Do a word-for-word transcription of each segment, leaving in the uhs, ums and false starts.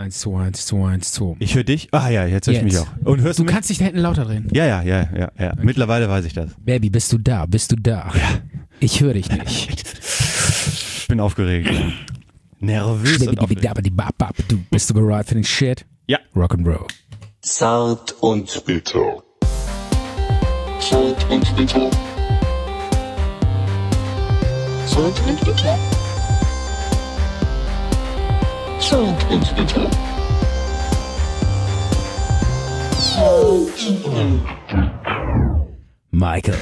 Eins, zwei, eins, zwei, eins, zwei. Ich höre dich. Ah ja, jetzt höre ich mich auch. Und hörst du Du mich? kannst dich da hinten lauter drehen. Ja, ja, ja, ja, ja. Okay. Mittlerweile weiß ich das. Baby, bist du da? Bist du da? Ja. Ich höre dich nicht. Ich bin aufgeregt. Nervös und aufgeregt. Du bist du bereit für den Shit? Ja. Rock'n'Roll. Zart und bitter. Zart und bitter. Zart und bitter. Zart und bitter. Michael.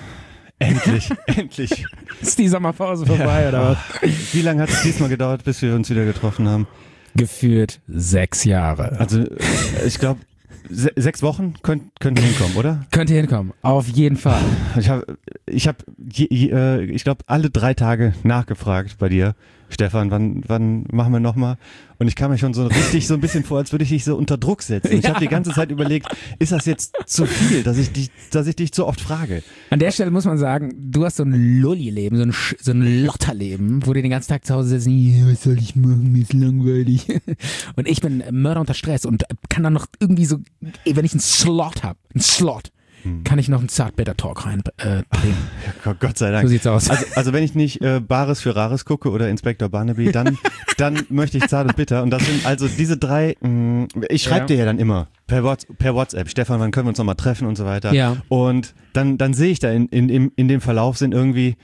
Endlich, endlich. Ist die Sommerpause vorbei, Ja. oder was? Wie lange hat es diesmal gedauert, bis wir uns wieder getroffen haben? Gefühlt sechs Jahre. Also, ich glaube, se sechs Wochen könnten könnt hinkommen, oder? Könnt ihr hinkommen, auf jeden Fall. Ich habe, ich, hab, äh, ich glaube, alle drei Tage nachgefragt bei dir, Stefan, wann, wann machen wir nochmal? Und ich kam mir schon so richtig so ein bisschen vor, als würde ich dich so unter Druck setzen. Ich Ja. habe die ganze Zeit überlegt, ist das jetzt zu viel, dass ich dich, dass ich dich so oft frage? An der Stelle muss man sagen, du hast so ein Lulli-Leben, so ein, Sch- so ein Lotterleben, wo du den ganzen Tag zu Hause sitzt, ja, was soll ich machen, mir ist langweilig. Und ich bin Mörder unter Stress und kann dann noch irgendwie so, wenn ich einen Slot habe, einen Slot, kann ich noch einen Zart-Bitter-Talk reinbringen. Äh, bringen. Ja, Gott sei Dank. So sieht's aus. Also, also wenn ich nicht äh, Bares für Rares gucke oder Inspektor Barnaby, dann, dann möchte ich Zart und Bitter. Und das sind also diese drei, mh, ich schreibe Ja. dir ja dann immer per, Whats per WhatsApp, Stefan, wann können wir uns nochmal treffen und so weiter. Ja. Und dann, dann sehe ich da in, in, in, in dem Verlauf sind irgendwie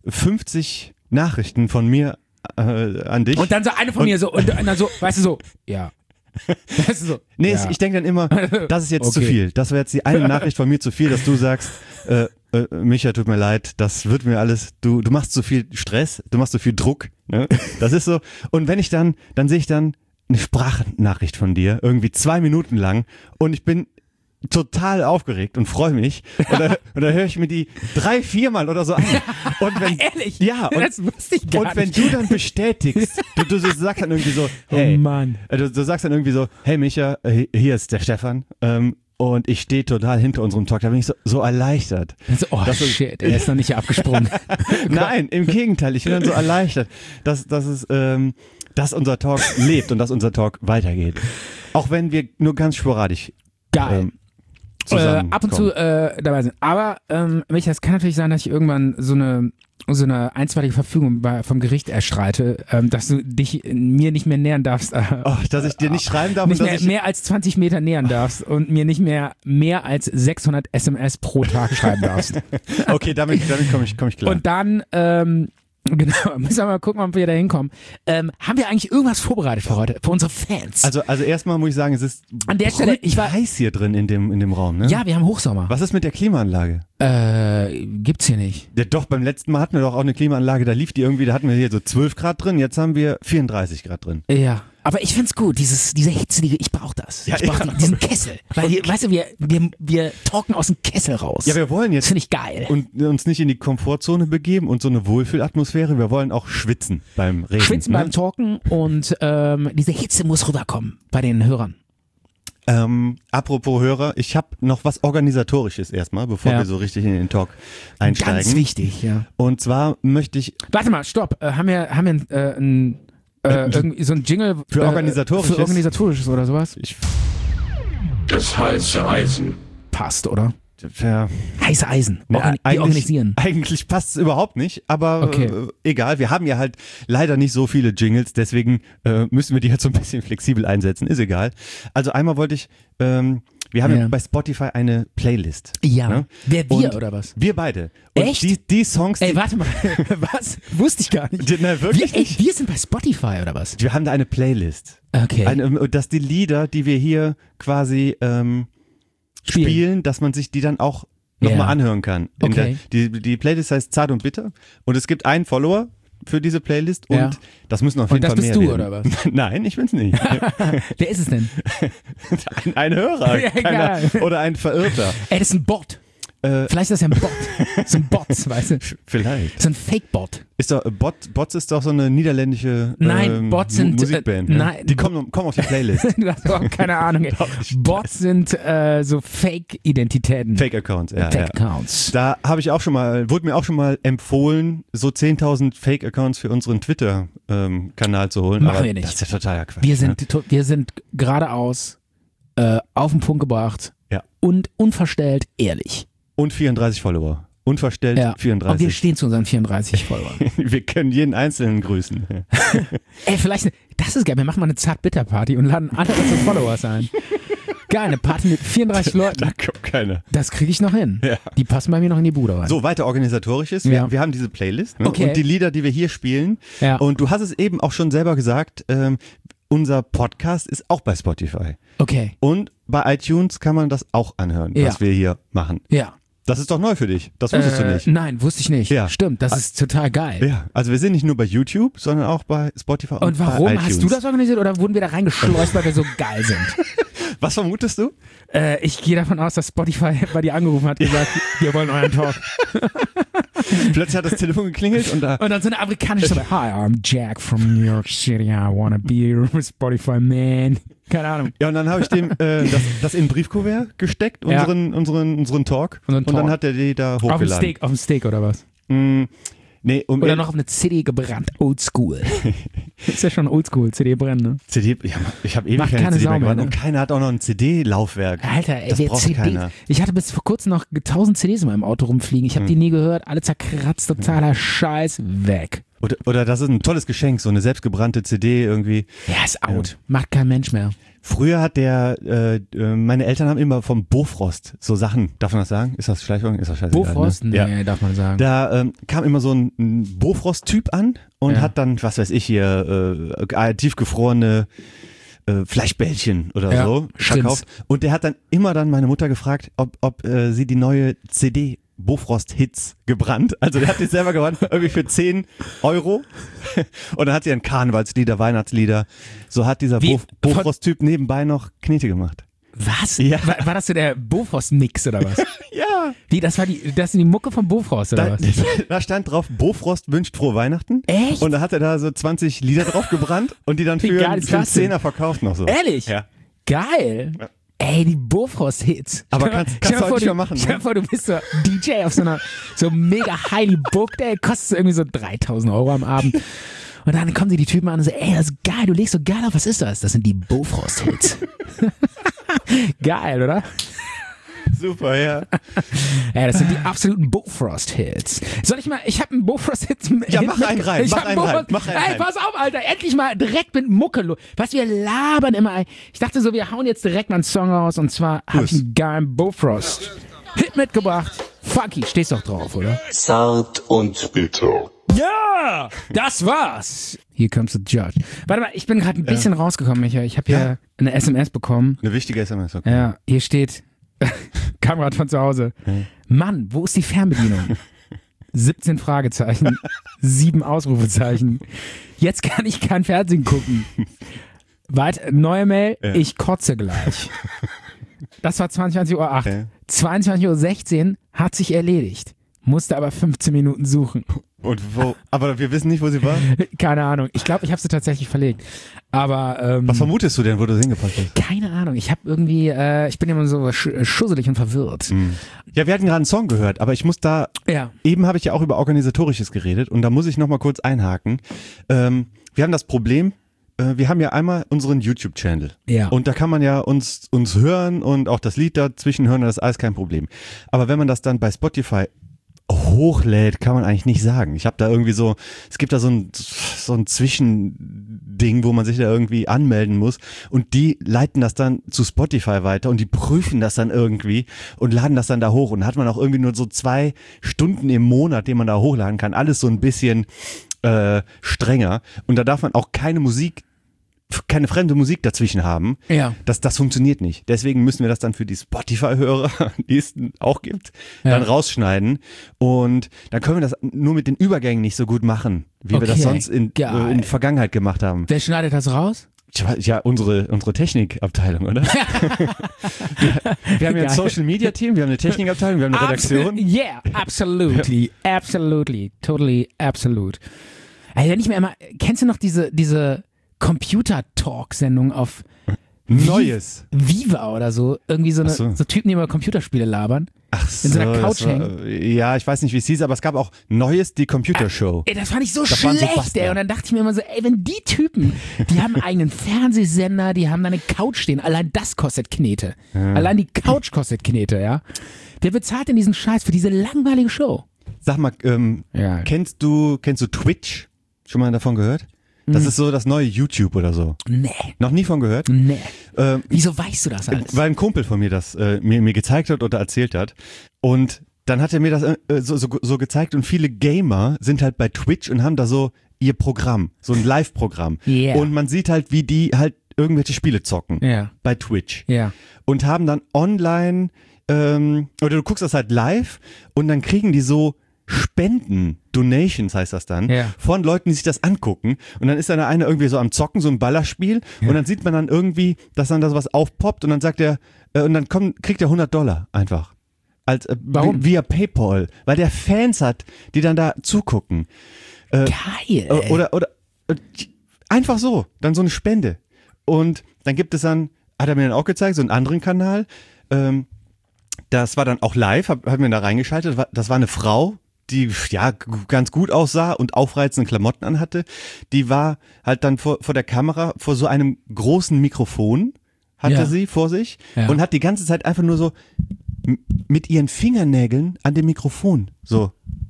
fünfzig Nachrichten von mir äh, an dich. Und dann so eine von Und- mir so, und dann so, weißt du so, ja. Weißt du so, Nee, ja. ich denke dann immer, das ist jetzt zu Okay. viel. Das wäre jetzt die eine Nachricht von mir zu viel, dass du sagst, äh, äh, Micha, tut mir leid, das wird mir alles, du, du machst zu viel Stress, du machst zu viel Druck. Ne? Das ist so. Und wenn ich dann, dann sehe ich dann eine Sprachnachricht von dir, irgendwie zwei Minuten lang, und ich bin total aufgeregt und freue mich. Und dann, und dann höre ich mir die drei, viermal oder so an. Und wenn, Ehrlich? Ja, und, das wusste ich gar und wenn nicht. du dann bestätigst, du, du, du sagst dann irgendwie so, hey, Oh Mann. äh, Du, du sagst dann irgendwie so, hey Micha, äh, hier ist der Stefan ähm, und ich stehe total hinter unserem Talk. Da bin ich so, so erleichtert. So, oh Das ist- shit, er ist noch nicht abgesprungen. Nein, im Gegenteil, ich bin dann so erleichtert, dass, dass, es, ähm, dass unser Talk lebt und dass unser Talk weitergeht. Auch wenn wir nur ganz sporadisch Geil. ähm, Äh, zusammenkommen. ab und zu äh, dabei sind. Aber ähm, Micha, es kann natürlich sein, dass ich irgendwann so eine so eine einstweilige Verfügung bei, vom Gericht erstreite, ähm, dass du dich mir nicht mehr nähern darfst. Äh, Oh, dass ich dir nicht schreiben darf nicht und mehr, dass ich, mehr als zwanzig Meter nähern darfst und mir nicht mehr mehr als sechshundert S M S pro Tag schreiben darfst. okay, damit, damit komme ich, komm ich klar. Und dann, ähm, genau, müssen wir mal gucken, ob wir da hinkommen. Ähm, haben wir eigentlich irgendwas vorbereitet für heute, für unsere Fans? also, also erstmal muss ich sagen, es ist An der Stelle, ich war- heiß hier drin in dem, in dem Raum. Ne? ja, wir haben Hochsommer. Was ist mit der Klimaanlage? Äh, gibt's hier nicht. Ja, doch, beim letzten Mal hatten wir doch auch eine Klimaanlage, da lief die irgendwie, da hatten wir hier so zwölf Grad drin, jetzt haben wir vierunddreißig Grad drin. Ja. Aber ich find's gut, dieses, diese Hitze, die, ich brauch das. Ja, ich brauch ja. die, diesen Kessel. Weil, wir, weißt du, wir, wir, wir talken aus dem Kessel raus. Ja, wir wollen das jetzt finde ich geil. und uns nicht in die Komfortzone begeben und so eine Wohlfühlatmosphäre, wir wollen auch schwitzen beim Reden. Schwitzen ne? beim Talken und ähm, diese Hitze muss rüberkommen bei den Hörern. Ähm, apropos Hörer, ich habe noch was Organisatorisches erstmal, bevor Ja. wir so richtig in den Talk einsteigen. Ganz wichtig, ja. Und zwar möchte ich Warte mal, stopp. Äh, haben wir, haben wir äh, ein, äh, irgendwie so ein Jingle Für äh, Organisatorisches? Für Organisatorisches oder sowas? ich, Das heiße Eisen. Passt, oder? ja, Heiße Eisen. Ne, Organ die organisieren. Eigentlich passt es überhaupt nicht, aber Okay. äh, egal. Wir haben ja halt leider nicht so viele Jingles, deswegen äh, müssen wir die halt so ein bisschen flexibel einsetzen. Ist egal. Also einmal wollte ich, ähm, wir haben ja. Ja. bei Spotify eine Playlist. Ja. Ne? Wer wir Und oder was? Wir beide. Und Echt? Die, die Songs, die, Ey, warte mal. Was? Wusste ich gar nicht. die, na, wirklich Wir, ey, nicht. wir sind bei Spotify oder was? Wir haben da eine Playlist. Okay. Eine, dass die Lieder, die wir hier quasi ähm, Spielen. spielen, dass man sich die dann auch nochmal Ja. anhören kann. In Okay. der, die, die Playlist heißt Zart und Bitter und es gibt einen Follower für diese Playlist und Ja. das müssen auf Und jeden das Fall bist mehr du, werden. oder was? Nein, ich bin's nicht. Wer ist es denn? ein, ein Hörer Ja, keiner, egal. oder ein Verirrter. Ey, das ist ein Bot. Äh, Vielleicht ist das ja ein Bot. So ein Bot, weißt du? Vielleicht. So ein Fake-Bot. Ist doch, Bot, Bots ist doch so eine niederländische Nein, ähm, Bots Mu- sind, Musikband. äh, ne? nein, Die kommen, kommen auf die Playlist. Du hast überhaupt keine Ahnung. Ey. Bots sind äh, so Fake-Identitäten. Fake-Accounts, ja. ja. Fake-Accounts. Da habe ich auch schon mal, wurde mir auch schon mal empfohlen, so zehntausend Fake-Accounts für unseren Twitter-Kanal zu holen. Machen aber wir nicht. Das ist ja totaler Quatsch. Wir ne? sind, to- wir sind geradeaus äh, auf den Punkt gebracht Ja. und unverstellt ehrlich. Und vierunddreißig Follower. Unverstellt Ja. Und wir vierunddreißig. stehen zu unseren vierunddreißig Followern. Wir können jeden Einzelnen grüßen. Ey, vielleicht, das ist geil, wir machen mal eine Zart-Bitter-Party und laden alle unsere Followers ein. Geil, eine Party mit vierunddreißig Leuten. Da kommt keiner. Das kriege ich noch hin. Ja. Die passen bei mir noch in die Bude rein. So, weiter organisatorisches. Wir, Ja. wir haben diese Playlist ne? Okay. und die Lieder, die wir hier spielen. Ja. Und du hast es eben auch schon selber gesagt, ähm, unser Podcast ist auch bei Spotify. Okay, Und bei iTunes kann man das auch anhören, Ja. was wir hier machen. ja. Das ist doch neu für dich. Das wusstest Äh, du nicht. Nein, wusste ich nicht. Ja. Stimmt, das ist total geil. Ja, also wir sind nicht nur bei YouTube, sondern auch bei Spotify und, Und bei warum? iTunes. Hast du das organisiert oder wurden wir da reingeschleust, weil wir so geil sind? Was vermutest du? Äh, ich gehe davon aus, dass Spotify bei dir angerufen hat und gesagt, wir wollen euren Talk. Plötzlich hat das Telefon geklingelt und da Und dann so eine amerikanische Stimme. Hi, I'm Jack from New York City. I wanna be your Spotify man. Keine Ahnung. ja, und dann habe ich dem äh, das, das in ein Briefkuvert gesteckt, Ja. unseren, unseren, unseren Talk. Unseren Und dann Talk. hat er die da Auf dem hochgeladen. Steak, auf dem Steak oder was? Mm, nee, um Oder noch auf eine C D gebrannt. Oldschool. Ist ja schon oldschool, C D brennen, ne? C D, ja, ich habe ewig Macht keine keine C D Sau mehr mehr, gemacht ne? und keiner hat auch noch ein C D-Laufwerk. Alter, ey, Das wer braucht C D. keiner. Ich hatte bis vor kurzem noch tausend C Ds in meinem Auto rumfliegen. Ich habe die nie gehört. Alle zerkratzt, totaler Scheiß. Weg. Oder, oder das ist ein tolles Geschenk, so eine selbstgebrannte C D irgendwie. Ja, ist out. Macht kein Mensch mehr. Früher hat der, äh, äh, meine Eltern haben immer vom Bofrost so Sachen, darf man das sagen? Ist das Schleichwerbung? Ist das scheißegal, Bofrost? Ne? Nee, Ja. darf man sagen. Da ähm, kam immer so ein, ein Bofrost-Typ an und Ja. hat dann, was weiß ich hier, äh, tiefgefrorene äh, Fleischbällchen oder Ja, so Schrimps. verkauft. Und der hat dann immer dann meine Mutter gefragt, ob, ob äh, sie die neue C D Bofrost-Hits gebrannt. Also der hat die selber gebrannt, irgendwie für zehn Euro. Und dann hat sie dann Karnevalslieder, Weihnachtslieder. So hat dieser Wie? Bof Bofrost-Typ nebenbei noch Knete gemacht. Was? Ja. War, war das so der Bofrost-Mix oder was? Ja. Wie, das war die, das ist die Mucke von Bofrost oder Da, was? da stand drauf, Bofrost wünscht frohe Weihnachten. Echt? Und da hat er da so zwanzig Lieder drauf gebrannt und die dann Wie für, geil ist für einen das denn? Zehner verkauft noch so. Ehrlich? Ja. Geil. Ja. Ey, die Bofrost-Hits. Aber Stell mal- kannst- stell kannst mal du heute vor, nicht mehr machen, Stell ne? dir vor, du bist so D J auf so einer so mega highly booked, ey, kostet so irgendwie so dreitausend Euro am Abend. Und dann kommen die, die Typen an und so, ey, das ist geil, du legst so geil auf, was ist das? Das sind die Bofrost-Hits. Geil, oder? Super, ja. Ja, das sind die absoluten Bofrost-Hits. Soll ich mal, ich habe einen Bofrost-Hit. Ja, mach einen rein, Ich mach hab einen rein, Bofrost- mach einen Ey, rein. pass auf, Alter, endlich mal direkt mit Mucke. lo- Was wir labern immer. ey. Ich dachte so, wir hauen jetzt direkt mal einen Song raus und zwar habe ich es. einen geilen Bofrost-Hit mitgebracht. Funky, stehst doch drauf, oder? Zart und bitter. Ja, das war's. Hier comes the judge. Warte mal, ich bin gerade ein bisschen rausgekommen, Michael. Ich habe hier Ja. eine S M S bekommen. Eine wichtige S M S, okay. Ja, hier steht Kamerad von zu Hause. Mann, wo ist die Fernbedienung? siebzehn Fragezeichen, sieben Ausrufezeichen. Jetzt kann ich kein Fernsehen gucken. Weit, neue Mail, Ja. ich kotze gleich. Das war zweiundzwanzig Uhr acht. Ja. zweiundzwanzig Uhr sechzehn hat sich erledigt. Musste aber fünfzehn Minuten suchen. Und wo, aber wir wissen nicht, wo sie war. Keine Ahnung. Ich glaube, ich habe sie tatsächlich verlegt. Aber ähm, Was vermutest du denn, wo du sie hingepackt hast? keine Ahnung. Ich habe irgendwie, äh, ich bin immer so sch schusselig und verwirrt. Ja, wir hatten gerade einen Song gehört, aber ich muss da, Ja. eben habe ich ja auch über Organisatorisches geredet und da muss ich nochmal kurz einhaken. Ähm, wir haben das Problem, äh, wir haben ja einmal unseren YouTube-Channel. Ja. Und da kann man ja uns, uns hören und auch das Lied dazwischen hören, das ist alles kein Problem. Aber wenn man das dann bei Spotify hochlädt, kann man eigentlich nicht sagen. Ich habe da irgendwie so, es gibt da so ein, so ein Zwischending, wo man sich da irgendwie anmelden muss und die leiten das dann zu Spotify weiter und die prüfen das dann irgendwie und laden das dann da hoch und da hat man auch irgendwie nur so zwei Stunden im Monat, den man da hochladen kann. Alles so ein bisschen äh, strenger und da darf man auch keine Musik keine fremde Musik dazwischen haben. Ja. Das, das funktioniert nicht. Deswegen müssen wir das dann für die Spotify-Hörer, die es auch gibt, Ja. dann rausschneiden. Und dann können wir das nur mit den Übergängen nicht so gut machen, wie wir das Okay, sonst in, geil. äh, in der Vergangenheit gemacht haben. Wer schneidet das raus? Ich weiß, ja, unsere, unsere Technikabteilung, oder? wir, wir haben ja ein Social Media Team, wir haben eine Technikabteilung, wir haben eine Redaktion. Abs- yeah, absolutely, absolutely, totally, absolut. Also wenn ich mir immer, kennst du noch diese, diese Computer-Talk-Sendung auf Neues. Viva oder so? Irgendwie so, eine, Ach so. so Typen, die über Computerspiele labern. Ach In so einer das Couch war- hängen. Ja, ich weiß nicht, wie es hieß, aber es gab auch Neues, die Computershow. Ey, das fand ich so Das waren so schlecht, Bastler. ey. Und dann dachte ich mir immer so, ey, wenn die Typen, die haben einen eigenen Fernsehsender, die haben da eine Couch stehen, allein das kostet Knete. Allein die Couch kostet Knete, ja. Wer bezahlt denn diesen Scheiß für diese langweilige Show? Sag mal, ähm, Ja. kennst du, kennst du Twitch? Schon mal davon gehört? Das ist so das neue YouTube oder so. Nee, Noch nie von gehört? nee. Ähm, Wieso weißt du das alles? weil ein Kumpel von mir das äh, mir, mir gezeigt hat oder erzählt hat. Und dann hat er mir das äh, so, so, so gezeigt und viele Gamer sind halt bei Twitch und haben da so ihr Programm, so ein Live-Programm. Yeah. Und man sieht halt, wie die halt irgendwelche Spiele zocken Ja. bei Twitch. Ja. Und haben dann online, ähm, oder du guckst das halt live und dann kriegen die so Spenden, Donations heißt das dann, Ja. von Leuten, die sich das angucken. Und dann ist dann der eine irgendwie so am Zocken, so ein Ballerspiel. Ja. Und dann sieht man dann irgendwie, dass dann da sowas aufpoppt und dann sagt er, äh, und dann kommt, kriegt er hundert Dollar einfach. Als, äh, Warum? Via PayPal. Weil der Fans hat, die dann da zugucken. Äh, Geil. äh, Oder, oder, äh, einfach so, dann so eine Spende. Und dann gibt es dann, hat er mir dann auch gezeigt, so einen anderen Kanal, ähm, das war dann auch live, hab, hab mir da reingeschaltet, war- das war eine Frau, die ja g- ganz gut aussah und aufreizende Klamotten anhatte. Die war halt dann vor, vor der Kamera, vor so einem großen Mikrofon, hatte Ja. sie vor sich Ja. und hat die ganze Zeit einfach nur so m- mit ihren Fingernägeln an dem Mikrofon so.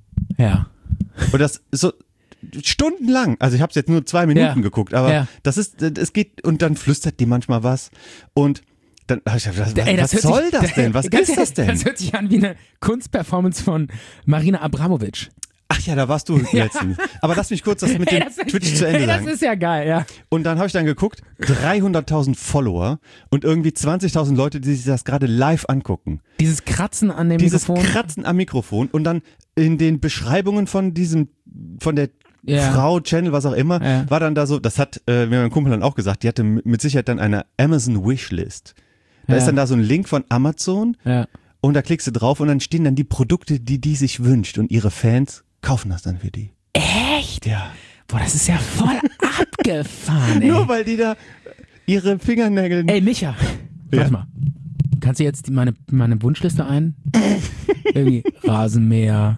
Ja. Und das ist so stundenlang. Also ich habe es jetzt nur zwei Minuten Ja. geguckt, aber Ja. das ist, es geht und dann flüstert die manchmal was und dann hab ich gedacht, was, Ey, was hört soll sich, das denn? Was ganz ist das denn? Das hört sich an wie eine Kunstperformance von Marina Abramovic. Ach ja, da warst du letztens. Aber lass mich kurz das mit dem Ey, das, Twitch zu Ende ey, das sagen. ist ja geil, ja. Und dann habe ich dann geguckt, dreihunderttausend Follower und irgendwie zwanzigtausend Leute, die sich das gerade live angucken. Dieses Kratzen an dem Dieses Mikrofon. Kratzen am Mikrofon und dann in den Beschreibungen von diesem, von der Ja. Frau, Channel, was auch immer, Ja. war dann da so, das hat äh, mir mein Kumpel dann auch gesagt, die hatte mit Sicherheit dann eine Amazon Wishlist. Da Ja. ist dann da so ein Link von Amazon Ja. und da klickst du drauf und dann stehen dann die Produkte, die die sich wünscht und ihre Fans kaufen das dann für die. Echt? Ja. Boah, das ist ja voll abgefahren, ey. Nur weil die da ihre Fingernägel... Ey, Micha, Ja. warte mal. Kannst du jetzt die- meine, meine Wunschliste ein? Irgendwie Rasenmäher.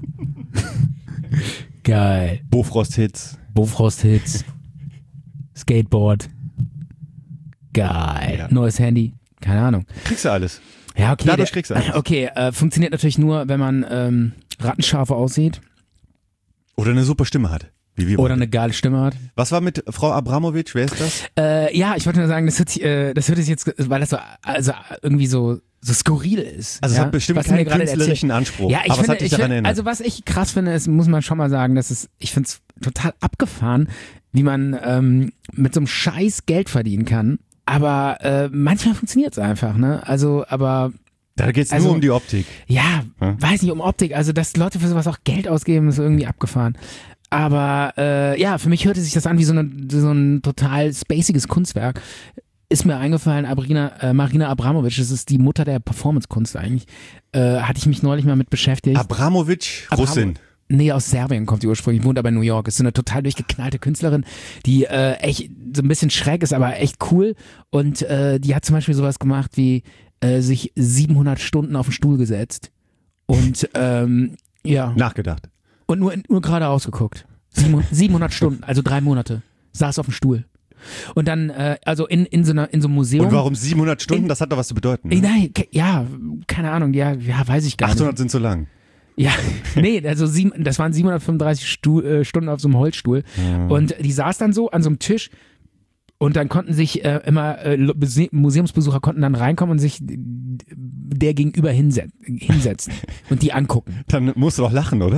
Geil. Bofrost-Hits. Bofrost-Hits. Skateboard. Geil. Ja. Neues Handy. Keine Ahnung. Kriegst du alles. Ja, okay. Dadurch der- kriegst du alles. Okay, äh, funktioniert natürlich nur, wenn man ähm, rattenscharf aussieht Oder eine super Stimme hat. Wie wir oder beide. eine geile Stimme hat. Was war mit Frau Abramovic? Wer ist das? Äh, ja, ich wollte nur sagen, das hört sich, äh, das hört sich jetzt, weil das so, also irgendwie so, so skurril ist. Also es ja? hat bestimmt Was du mir keinen gerade künstlerischen Anspruch. Ja, ich aber finde, es hat dich ich daran find, erinnert. also was ich krass finde, ist, muss man schon mal sagen, dass es, ich finde es total abgefahren, wie man ähm, mit so einem Scheiß Geld verdienen kann. Aber äh, manchmal funktioniert es einfach, ne? Also, aber da geht es also- nur um die Optik. ja, Ja. weiß nicht, um Optik. Also, dass Leute für sowas auch Geld ausgeben, ist irgendwie abgefahren. Aber äh, ja, für mich hörte sich das an wie so, eine, so ein total spaciges Kunstwerk. Ist mir eingefallen, Abrina, äh, Marina Abramovic, das ist die Mutter der Performance-Kunst eigentlich. Äh, hatte ich mich neulich mal mit beschäftigt. Abramovic, Abramo- Russin. Nee, aus Serbien kommt die ursprünglich, wohnt aber in New York. Ist so eine total durchgeknallte Künstlerin, die äh, echt so ein bisschen schräg ist, aber echt cool. Und äh, die hat zum Beispiel sowas gemacht wie äh, sich siebenhundert Stunden auf den Stuhl gesetzt und ähm, ja, Nachgedacht. und nur, nur gerade ausgeguckt. siebenhundert Stunden, also drei Monate, saß auf dem Stuhl. Und dann, äh, also in, in, so einer, in so einem Museum. Und warum siebenhundert Stunden? In- Das hat doch was zu bedeuten. Äh, Ne? Nein, ke- ja, keine Ahnung, ja, ja, weiß ich gar nicht. achthundert sind zu lang. Ja, nee, also sieben, das waren siebenhundertfünfunddreißig Stu, äh, Stunden auf so einem Holzstuhl. Und die saß dann so an so einem Tisch und dann konnten sich äh, immer äh, Lo- Bese- Museumsbesucher konnten dann reinkommen und sich äh, der gegenüber hinset hinsetzen und die angucken. Dann musst du doch lachen, oder?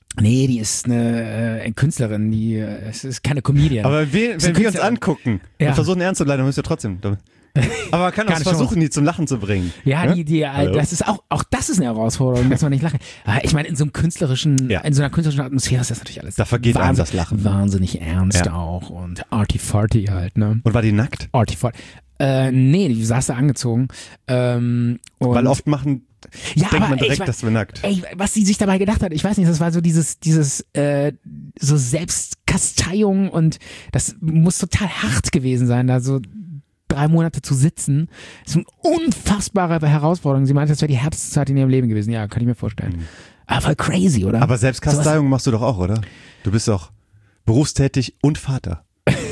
Nee, die ist eine äh, Künstlerin, die äh, es ist keine Comedian. Aber wir, Ist eine wenn wir uns Künstlerin. angucken Ja. und versuchen ernst zu bleiben, dann müssen wir trotzdem. Aber man kann auch Keine versuchen, Chance. die zum Lachen zu bringen. Ja, Ne? die, die, äh, Hallo? das ist auch, auch das ist eine Herausforderung, dass man nicht lachen. Aber ich meine, in so einem künstlerischen, Ja. in so einer künstlerischen Atmosphäre ist das natürlich alles. Da vergeht einem wahnsinn- das Lachen. Wahnsinnig ernst Ja. auch und arty-farty halt, ne? Und war die nackt? Arty-farty. Äh, nee, die saß da angezogen. Ähm, und Weil oft machen, ja, denkt aber man ey, direkt, ich mein- dass wir nackt. Ey, was sie sich dabei gedacht hat, ich weiß nicht, das war so dieses, dieses, äh, so Selbstkasteiung und das muss total hart gewesen sein, da so drei Monate zu sitzen. Das ist eine unfassbare Herausforderung. Sie meinte, das wäre die härteste Zeit in ihrem Leben gewesen. Ja, kann ich mir vorstellen. Aber voll crazy, oder? Aber Selbstkasteiung machst du doch auch, oder? Du bist doch berufstätig und Vater.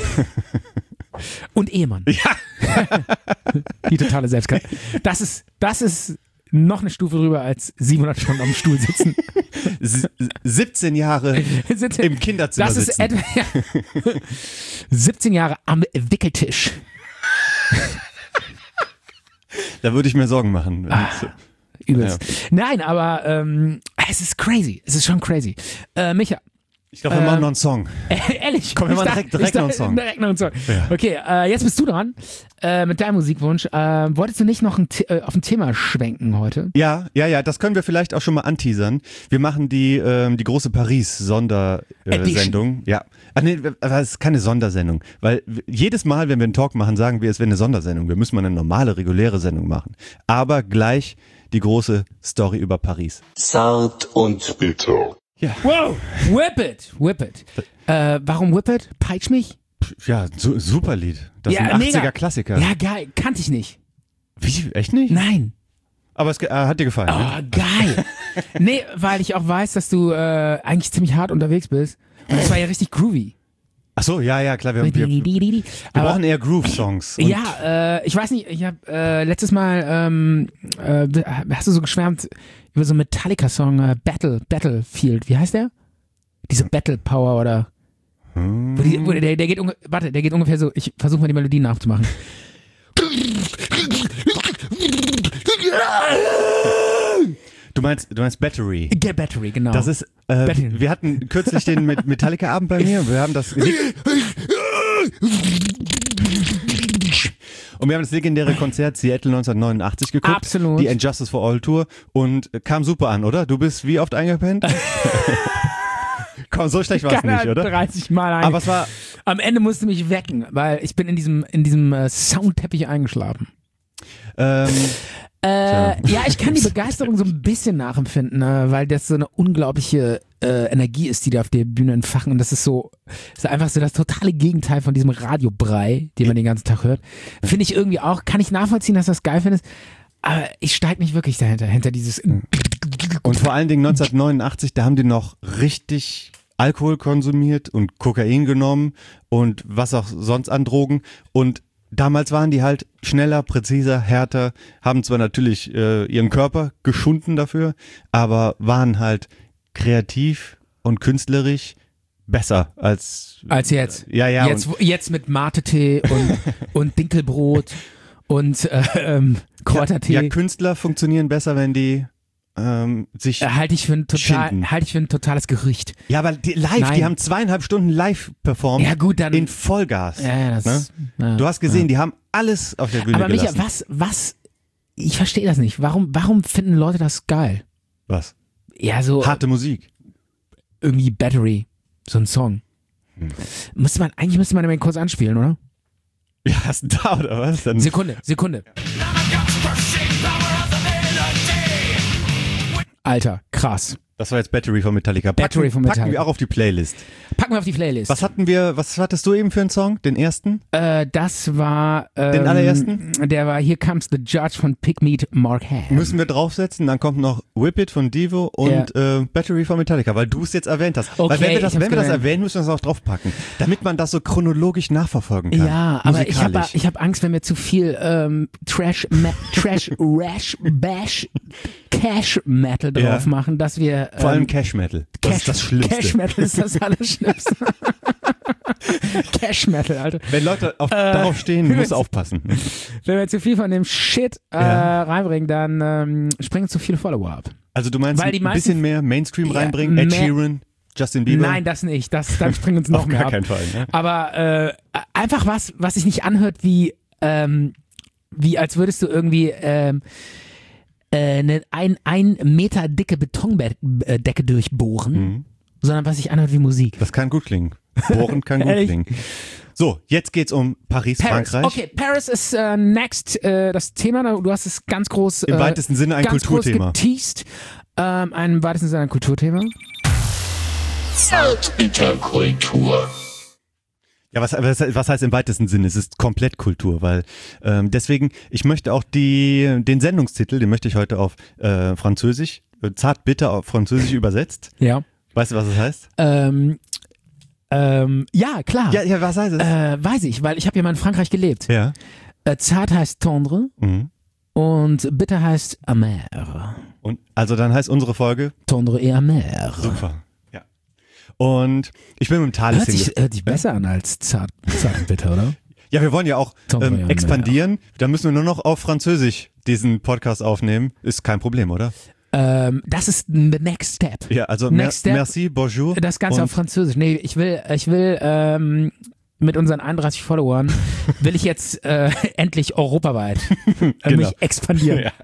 Und Ehemann. Ja. Die totale Selbstkasteiung. Das ist, das ist noch eine Stufe drüber als siebenhundert Stunden am Stuhl sitzen. S- siebzehn Jahre Sitzen- im Kinderzimmer Das ist sitzen. etwa ja. siebzehn Jahre am Wickeltisch. Da würde ich mir Sorgen machen. Ah. Übelst. Nein, aber ähm, es ist crazy. Es ist schon crazy. Äh, Micha, Ich glaube, wir Ähm, machen noch einen Song. äh, ehrlich. Komm, wir ich machen dachte- direkt- direkt ich dachte- noch einen Song. Direkt noch einen Song. Ja. Okay, äh, jetzt bist du dran äh, mit deinem Musikwunsch. Äh, wolltest du nicht noch ein, The- äh, auf ein Thema schwenken heute? Ja, ja, ja, das können wir vielleicht auch schon mal anteasern. Wir machen die, ähm, die große Paris-Sondersendung. Ja. Ach nee, aber es ist keine Sondersendung. Weil w- jedes Mal, wenn wir einen Talk machen, sagen wir, es wäre eine Sondersendung. Wir müssen mal eine normale, reguläre Sendung machen. Aber gleich die große Story über Paris. Zart und bitter. Ja. Wow, whip it, whip it. Äh, warum whip it? Peitsch mich? Ja, su super Lied. Das Ja, ist ein mega. achtziger-Klassiker. Ja, geil. Kannte ich nicht. Wie? Echt nicht? Nein. Aber es ge- äh, hat dir gefallen. ne? Oh, geil. Nee, weil ich auch weiß, dass du äh, eigentlich ziemlich hart unterwegs bist. Und das war ja richtig groovy. Ach so, ja, ja, klar. Wir, wir, wir Wir brauchen eher Groove-Songs. Und Ja, äh, ich weiß nicht, ich habe äh, letztes Mal, ähm, äh, hast du so geschwärmt über so einen Metallica-Song, äh, Battle, Battlefield, wie heißt der? Diese Battle Power oder, wo die, wo der, der geht, unge- warte, der geht ungefähr so, ich versuche mal die Melodie nachzumachen. Du meinst, du meinst Battery. Get Battery, genau. Das ist, äh, Battery. wir hatten kürzlich den mit Metallica-Abend bei mir. Wir haben das und wir haben das legendäre Konzert Seattle neunzehnhundertneunundachtzig geguckt. Absolut. Die Injustice for All Tour und kam super an, oder? Du bist wie oft eingepennt? Komm, so schlecht war es Keiner nicht, hat oder? dreißig Mal ein. Aber es war, Am Ende musste mich wecken, weil ich bin in diesem, in diesem äh, Soundteppich eingeschlafen. ähm, Äh, ja, ich kann die Begeisterung so ein bisschen nachempfinden, äh, weil das so eine unglaubliche äh, Energie ist, die da auf der Bühne entfachen. Und das ist so, das ist einfach so das totale Gegenteil von diesem Radiobrei, den man den ganzen Tag hört. Finde ich irgendwie auch, kann ich nachvollziehen, dass du das geil findest, aber ich steige nicht wirklich dahinter, hinter dieses. und vor allen Dingen neunzehnhundertneunundachtzig, da haben die noch richtig Alkohol konsumiert und Kokain genommen und was auch sonst an Drogen und damals waren die halt schneller, präziser, härter, haben zwar natürlich äh, ihren Körper geschunden dafür, aber waren halt kreativ und künstlerisch besser als Als jetzt. Ja, ja. jetzt, und, wo- jetzt mit Mate-Tee und, und Dinkelbrot und äh, ähm, Kräutertee. ja, Künstler funktionieren besser, wenn die ähm, sich. Äh, halte ich für ein total, Schinden. halte ich für ein totales Gerücht. Ja, aber die live, Nein. die haben zweieinhalb Stunden live performt. Ja gut, dann. In Vollgas. ja, ja, das, ne? ja, Du hast gesehen, die haben alles auf der Bühne Aber Micha, gelassen. was, was, ich verstehe das nicht. Warum, warum finden Leute das geil? Was? Ja, so Harte Musik. irgendwie Battery, so ein Song. Hm. Müsste man, eigentlich müsste man den mal kurz anspielen, oder? Ja, hast du da oder was? Dann Sekunde, Sekunde. Alter, krass. Das war jetzt Battery von Metallica. Battery packen, von Packen Metallica. wir auch auf die Playlist. Packen wir auf die Playlist. Was hatten wir, was hattest du eben für einen Song? Den ersten? Äh, das war ähm, Den allerersten? Der war Here Comes the Judge von Pigmeat Mark Ham. Müssen wir draufsetzen, dann kommt noch Whip It von Devo und äh, Battery von Metallica, weil du es jetzt erwähnt hast. Okay, weil wenn wir das, ich hab's wenn wir das gemerkt. erwähnen, müssen wir das auch draufpacken, damit man das so chronologisch nachverfolgen kann. Ja, aber ich habe Musikalisch. ich hab Angst, wenn wir zu viel ähm, Trash, Ma Trash, Rash, Bash, Cash Metal Ja. drauf machen, dass wir ähm, Vor allem Cash Metal. Das Cash, ist das Schlimmste. Cash Metal ist das Allerschlimmste. Cash Metal, Alter. Wenn Leute auf, Äh, darauf stehen, musst du aufpassen. Wenn wir zu viel von dem Shit äh, Ja. reinbringen, dann ähm, springen zu viele Follower ab. Also du meinst Weil die ein meisten- bisschen mehr Mainstream Ja, reinbringen, Ed mehr- Sheeran, Justin Bieber? Nein, das nicht. Das, dann springen uns noch Auf mehr gar ab. keinen Fall. Ne? Aber äh, einfach was, was sich nicht anhört wie, ähm, wie als würdest du irgendwie ähm, äh, eine ein, ein Meter dicke Betondecke durchbohren, Mhm. sondern was sich anhört wie Musik. Das kann gut klingen. Bohren kann gut Ehrlich? klingen. So, jetzt geht's um Paris, Paris. Frankreich. Okay, Paris ist äh, next äh, das Thema. Du hast es ganz groß Im äh, weitesten Sinne ein ganz Kulturthema. groß geteased. Ähm, ein weitesten Sinne ein Kulturthema. Interkultur. Ja, was, was, was heißt im weitesten Sinne? Es ist komplett Kultur, weil ähm, deswegen, ich möchte auch die, den Sendungstitel, den möchte ich heute auf äh, Französisch, äh, zart bitter auf Französisch übersetzt. Ja. Weißt du, was es heißt? Ähm, ähm, ja, klar. Ja, ja, was heißt es? Äh, weiß ich, weil ich habe ja mal in Frankreich gelebt. Ja. Äh, zart heißt tendre Mhm. und bitter heißt amer. Und also dann heißt unsere Folge Tendre et amer. super. Ja. Und ich bin mit dem Thales Hört sich, hingefahren. hört sich besser an als zart, zart und bitter, oder? Ja, wir wollen ja auch Tendre ähm, et expandieren. Da müssen wir nur noch auf Französisch diesen Podcast aufnehmen. Ist kein Problem, oder? Ähm, das ist the next step. Ja, also mer Next step. merci, bonjour. Das Ganze und auf Französisch. Nee, ich will, ich will ähm, mit unseren einunddreißig Followern will ich jetzt äh, endlich europaweit äh, Genau. mich expandieren. Ja.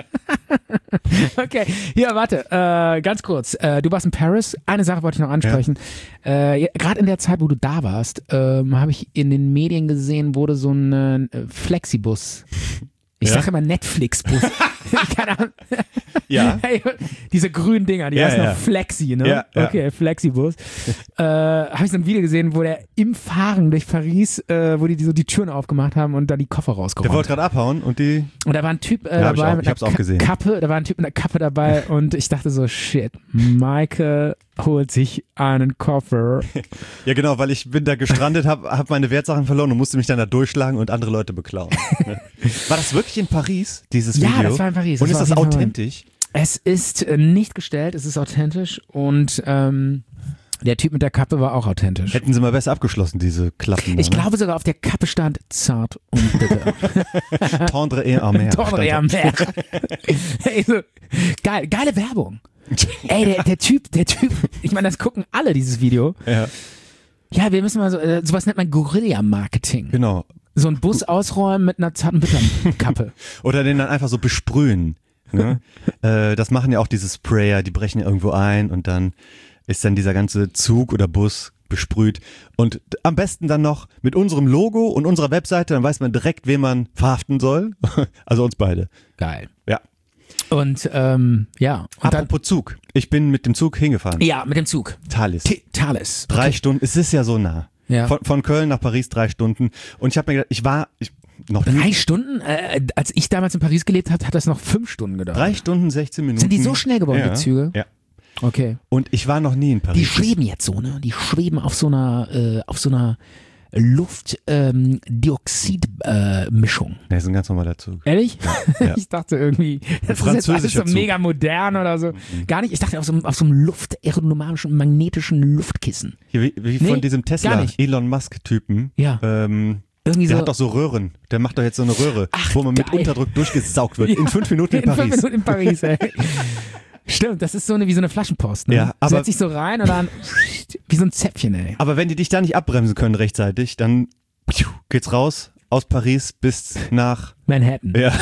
Okay, hier, warte, äh, ganz kurz. Äh, du warst in Paris. Eine Sache wollte ich noch ansprechen. Äh, Gerade in der Zeit, wo du da warst, ähm, habe ich in den Medien gesehen, wurde so ein äh, Flexibus. Ich Ja? sage immer Netflix-Bus. Keine Ahnung. Ja. Hey, diese grünen Dinger, die Ja, heißen ja. noch Flexi, ne? Ja, ja. Okay, Flexibus. äh, habe ich so ein Video gesehen, wo der im Fahren durch Paris, äh, wo die, die so die Türen aufgemacht haben und da die Koffer Der rausgeräumt. wollte gerade abhauen und die. Und da war ein Typ äh, Ja, hab ich dabei auch- mit ich hab's einer auch Ka- gesehen. Kappe, da war ein Typ mit einer Kappe dabei und ich dachte so, shit, Maike holt sich einen Koffer. Ja, genau, weil ich bin da gestrandet, habe hab meine Wertsachen verloren und musste mich dann da durchschlagen und andere Leute beklauen. Ne? War das wirklich in Paris, dieses Ja, Video? das war in Paris. Und Das ist war das auf jeden Fall- authentisch? Es ist äh, nicht gestellt, es ist authentisch und ähm, der Typ mit der Kappe war auch authentisch. Hätten sie mal besser abgeschlossen, diese Klappen. Ich da, ne? glaube sogar auf der Kappe stand zart und bitter. Tendre et amer. Tendre et stand amer. Ey, so, geil, geile Werbung. Ey, der, der Typ, der Typ, ich meine, das gucken alle, dieses Video. da. Ja, Ja, wir müssen mal so, äh, sowas nennt man Guerilla-Marketing. genau. So einen Bus ausräumen mit einer zarten Bitter-Kappe. Oder den dann einfach so besprühen. Ne? äh, das machen ja auch diese Sprayer, die brechen ja irgendwo ein und dann ist dann dieser ganze Zug oder Bus besprüht. Und d- am besten dann noch mit unserem Logo und unserer Webseite, dann weiß man direkt, wen man verhaften soll. Also uns beide. Geil. Ja. Und ähm, ja, und dann, Apropos Zug. Ich bin mit dem Zug hingefahren. ja, mit dem Zug. Thalys. T- Thales. Drei Stunden. Es ist ja so nah. Ja. Von, von Köln nach Paris drei Stunden. Und ich habe mir gedacht, ich war ich, noch nie. Drei Stunden? Äh, als ich damals in Paris gelebt habe, hat das noch fünf Stunden gedauert. Drei Stunden, sechzehn Minuten. Sind die so schnell geworden, ja, die Züge? Ja. Okay. Und ich war noch nie in Paris. Die schweben jetzt so, ne? Die schweben auf so einer, äh, auf so einer Luftdioxid-Mischung. Nee, ist ein ganz normaler Zug. Ehrlich? Ja. Ich dachte irgendwie, das ist jetzt alles französischer so Zug. mega modern oder so. Gar nicht. Ich dachte auf so, einem- auf so einem luftaerodynamischen, magnetischen Luftkissen. Hier, wie wie Nee, von diesem gar Tesla, nicht. Elon Musk-Typen. Ja. Ähm, Irgendwie der so. hat doch so Röhren. Der macht doch jetzt so eine Röhre, Ach, wo man mit geil. Unterdruck durchgesaugt wird. Ja. In fünf Minuten in, in Paris. fünf Minuten in Paris, ey. Stimmt, das ist so eine, wie so eine Flaschenpost. Ne? Ja, aber- Setzt sich so rein und dann wie so ein Zäpfchen, ey. Aber wenn die dich da nicht abbremsen können rechtzeitig, dann pfiuh, geht's raus aus Paris bis nach. Manhattan. Ja.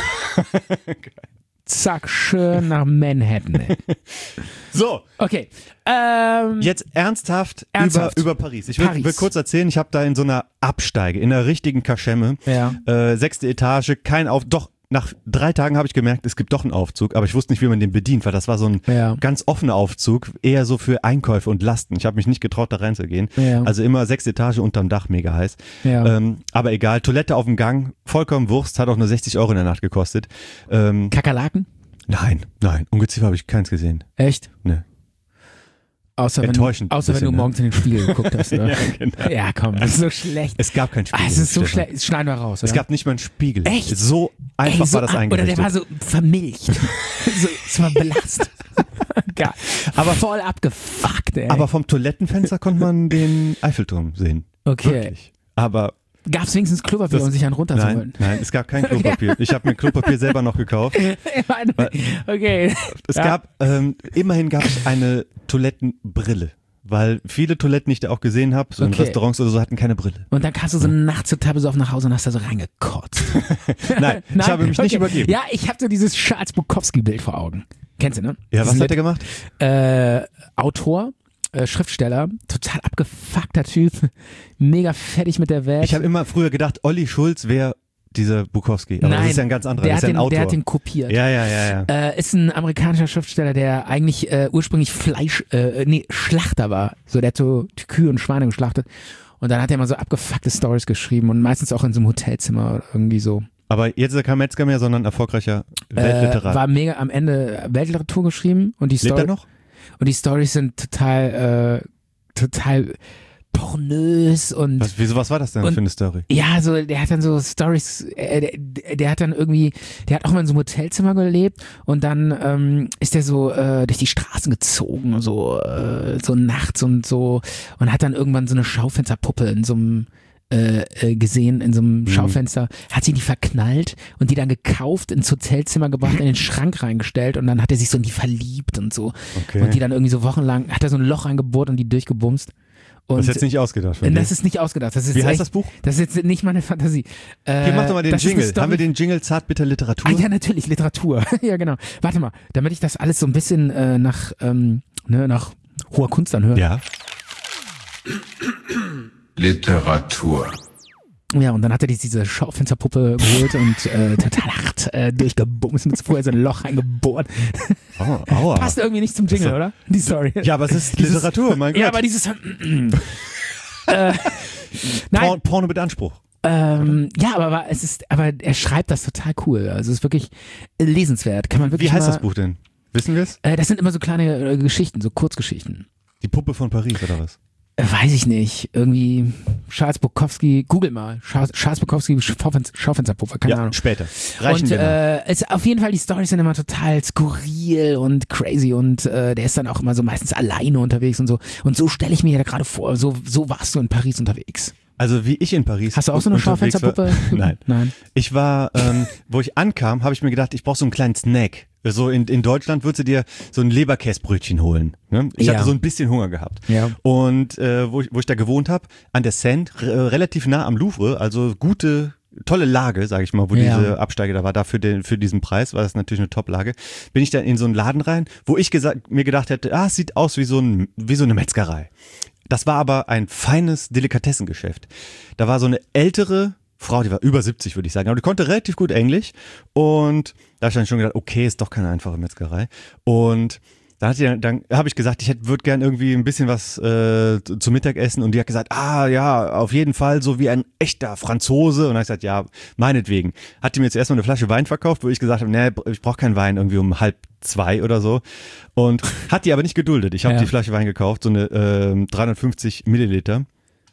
Zack, schön nach Manhattan, ey. So, Okay. Ähm, jetzt ernsthaft, Ernsthaft. Über, über Paris. Ich will, Paris. will kurz erzählen, ich habe da in so einer Absteige, in einer richtigen Kaschemme, Ja. äh, sechste Etage, kein Auf. Doch, nach drei Tagen habe ich gemerkt, es gibt doch einen Aufzug, aber ich wusste nicht, wie man den bedient, weil das war so ein Ja. ganz offener Aufzug, eher so für Einkäufe und Lasten. Ich habe mich nicht getraut, da reinzugehen. Ja. Also immer sechste Etage unterm Dach, mega heiß. Ja. Ähm, aber egal, Toilette auf dem Gang, vollkommen Wurst, hat auch nur sechzig Euro in der Nacht gekostet. Ähm, Kakerlaken? nein, nein, Ungeziefer habe ich keins gesehen. Echt? Ne. Außer wenn, Enttäuschend außer wenn du bisschen, ne? morgens in den Spiegel geguckt hast. Oder? Ja, genau. Ja, komm, das ist so schlecht. Es gab keinen Spiegel. Ah, es ist so Stefan. schlecht. Das schneiden wir raus. Es oder? gab nicht mal einen Spiegel. Echt? So einfach Ey, so war das an- Oder eingerichtet. der war so vermilcht. so, es war belastet. Geil. Aber voll abgefuckt, ey. aber vom Toilettenfenster konnte man den Eiffelturm sehen. okay. Wirklich. Aber Gab es wenigstens Klopapier, Das- um sich einen nein, runterzuholen? nein, es gab kein Klopapier. Ich habe mir Klopapier selber noch gekauft. Ich meine, okay. Es Ja. gab, ähm, immerhin gab es eine Toilettenbrille. weil viele Toiletten, die ich da auch gesehen habe, so in Okay. Restaurants oder so, hatten keine Brille. Und dann kamst du so nachts total besoffen nach Hause und hast da so reingekotzt. Nein, ich habe mich nicht okay. übergeben. Ja, ich habe so dieses Charles Bukowski-Bild vor Augen. Kennst du, ne? Ja, was Dieses hat er gemacht? Äh, Autor, äh, Schriftsteller, total abgefuckter Typ, mega fertig mit der Welt. Ich habe immer früher gedacht, Olli Schulz wäre dieser Bukowski, aber Nein, das ist ja ein ganz anderer, der das hat ist ja ein den, Autor. Der hat den kopiert. ja, ja, ja, ja. Äh, ist ein amerikanischer Schriftsteller, der eigentlich äh, ursprünglich Fleisch, äh, nee, Schlachter war. So, der hat so Kühe und Schweine geschlachtet. Und dann hat er immer so abgefuckte Stories geschrieben und meistens auch in so einem Hotelzimmer oder irgendwie so. Aber jetzt ist er kein Metzger mehr, sondern erfolgreicher Äh, Weltliterat. war mega am Ende Weltliteratur geschrieben und die Lebt Story er noch? und die Storys sind total, äh, total pornös und Was, wieso, was war das denn Und- für eine Story? ja, so, der hat dann so Stories, äh, der, der hat dann irgendwie, der hat auch mal in so einem Hotelzimmer gelebt und dann ähm, ist der so äh, durch die Straßen gezogen, so, äh, so nachts und so und hat dann irgendwann so eine Schaufensterpuppe in so einem äh, äh, gesehen in so einem Schaufenster, hat sie die verknallt und die dann gekauft, ins Hotelzimmer gebracht, in den Schrank reingestellt und dann hat er sich so in die verliebt und so Okay. und die dann irgendwie so wochenlang, hat er so ein Loch reingebohrt und die durchgebumst. Und Das ist jetzt nicht ausgedacht von dir. das ist nicht ausgedacht. Das ist Wie heißt echt, das Buch? Das ist jetzt nicht meine Fantasie. Äh, Hier, mach doch mal den das ist eine Jingle. Story- Haben wir den Jingle Zartbitter Literatur? Ah ja, natürlich, Literatur. Ja, genau. Warte mal, damit ich das alles so ein bisschen äh, nach, ähm, ne, nach hoher Kunst anhöre. Ja. Literatur. Ja, und dann hat er diese Schaufensterpuppe geholt und äh, total hart äh, durchgebumst, mit vorher so ein Loch reingebohrt. Oh, aua. Passt irgendwie nicht zum Jingle, So. oder? Die Story. Ja, aber es ist Dieses- Literatur, mein Gott. Ja, aber dieses... äh, nein, Porn, Porno mit Anspruch. ähm, ja, aber, aber es ist, aber er schreibt das total cool. Also es ist wirklich lesenswert. Kann man wirklich Wie heißt mal, das Buch denn? Wissen wir es? Äh, das sind immer so kleine äh, Geschichten, so Kurzgeschichten. Die Puppe von Paris oder was? Äh, weiß ich nicht. Irgendwie Charles Bukowski, google mal. Charles, Charles Bukowski, Schaufenster, Schaufensterpuffer, keine ja, Ahnung. später. Reichen Und wir noch. äh, es, auf jeden Fall, die Storys sind immer total skurril und crazy und äh, der ist dann auch immer so meistens alleine unterwegs und so. Und so stelle ich mir ja gerade vor, so, so warst du in Paris unterwegs. Also wie ich in Paris Hast du auch so eine unterwegs Schaufensterpuppe? war- Nein. Nein. Ich war, ähm, wo ich ankam, habe ich mir gedacht, ich brauche so einen kleinen Snack. So in, in Deutschland würdest du dir so ein Leberkäsbrötchen holen. Ne? Ich Ja. hatte so ein bisschen Hunger gehabt. Ja. Und äh, wo, ich, wo ich da gewohnt habe, an der Seine, r- relativ nah am Louvre, also gute, tolle Lage, sage ich mal, wo Ja. diese Absteige da war, da für, den, für diesen Preis war das natürlich eine Top-Lage. Bin ich dann in so einen Laden rein, wo ich gesagt, mir gedacht hätte, ah, es sieht aus wie so, ein, wie so eine Metzgerei. Das war aber ein feines Delikatessengeschäft. Da war so eine ältere Frau, die war über siebzig, würde ich sagen, aber die konnte relativ gut Englisch und da habe ich dann schon gedacht, okay, ist doch keine einfache Metzgerei. Und dann, hat die, dann habe ich gesagt, ich hätte würde gern irgendwie ein bisschen was äh, zu- zum Mittagessen und die hat gesagt, ah ja, auf jeden Fall, so wie ein echter Franzose. Und dann habe ich gesagt, ja, meinetwegen. Hat die mir jetzt erstmal eine Flasche Wein verkauft, wo ich gesagt habe, nee, ich brauche keinen Wein irgendwie um halb zwei oder so. Und hat die aber nicht geduldet. Ich habe Ja. die Flasche Wein gekauft, so eine ähm, dreihundertfünfzig Milliliter.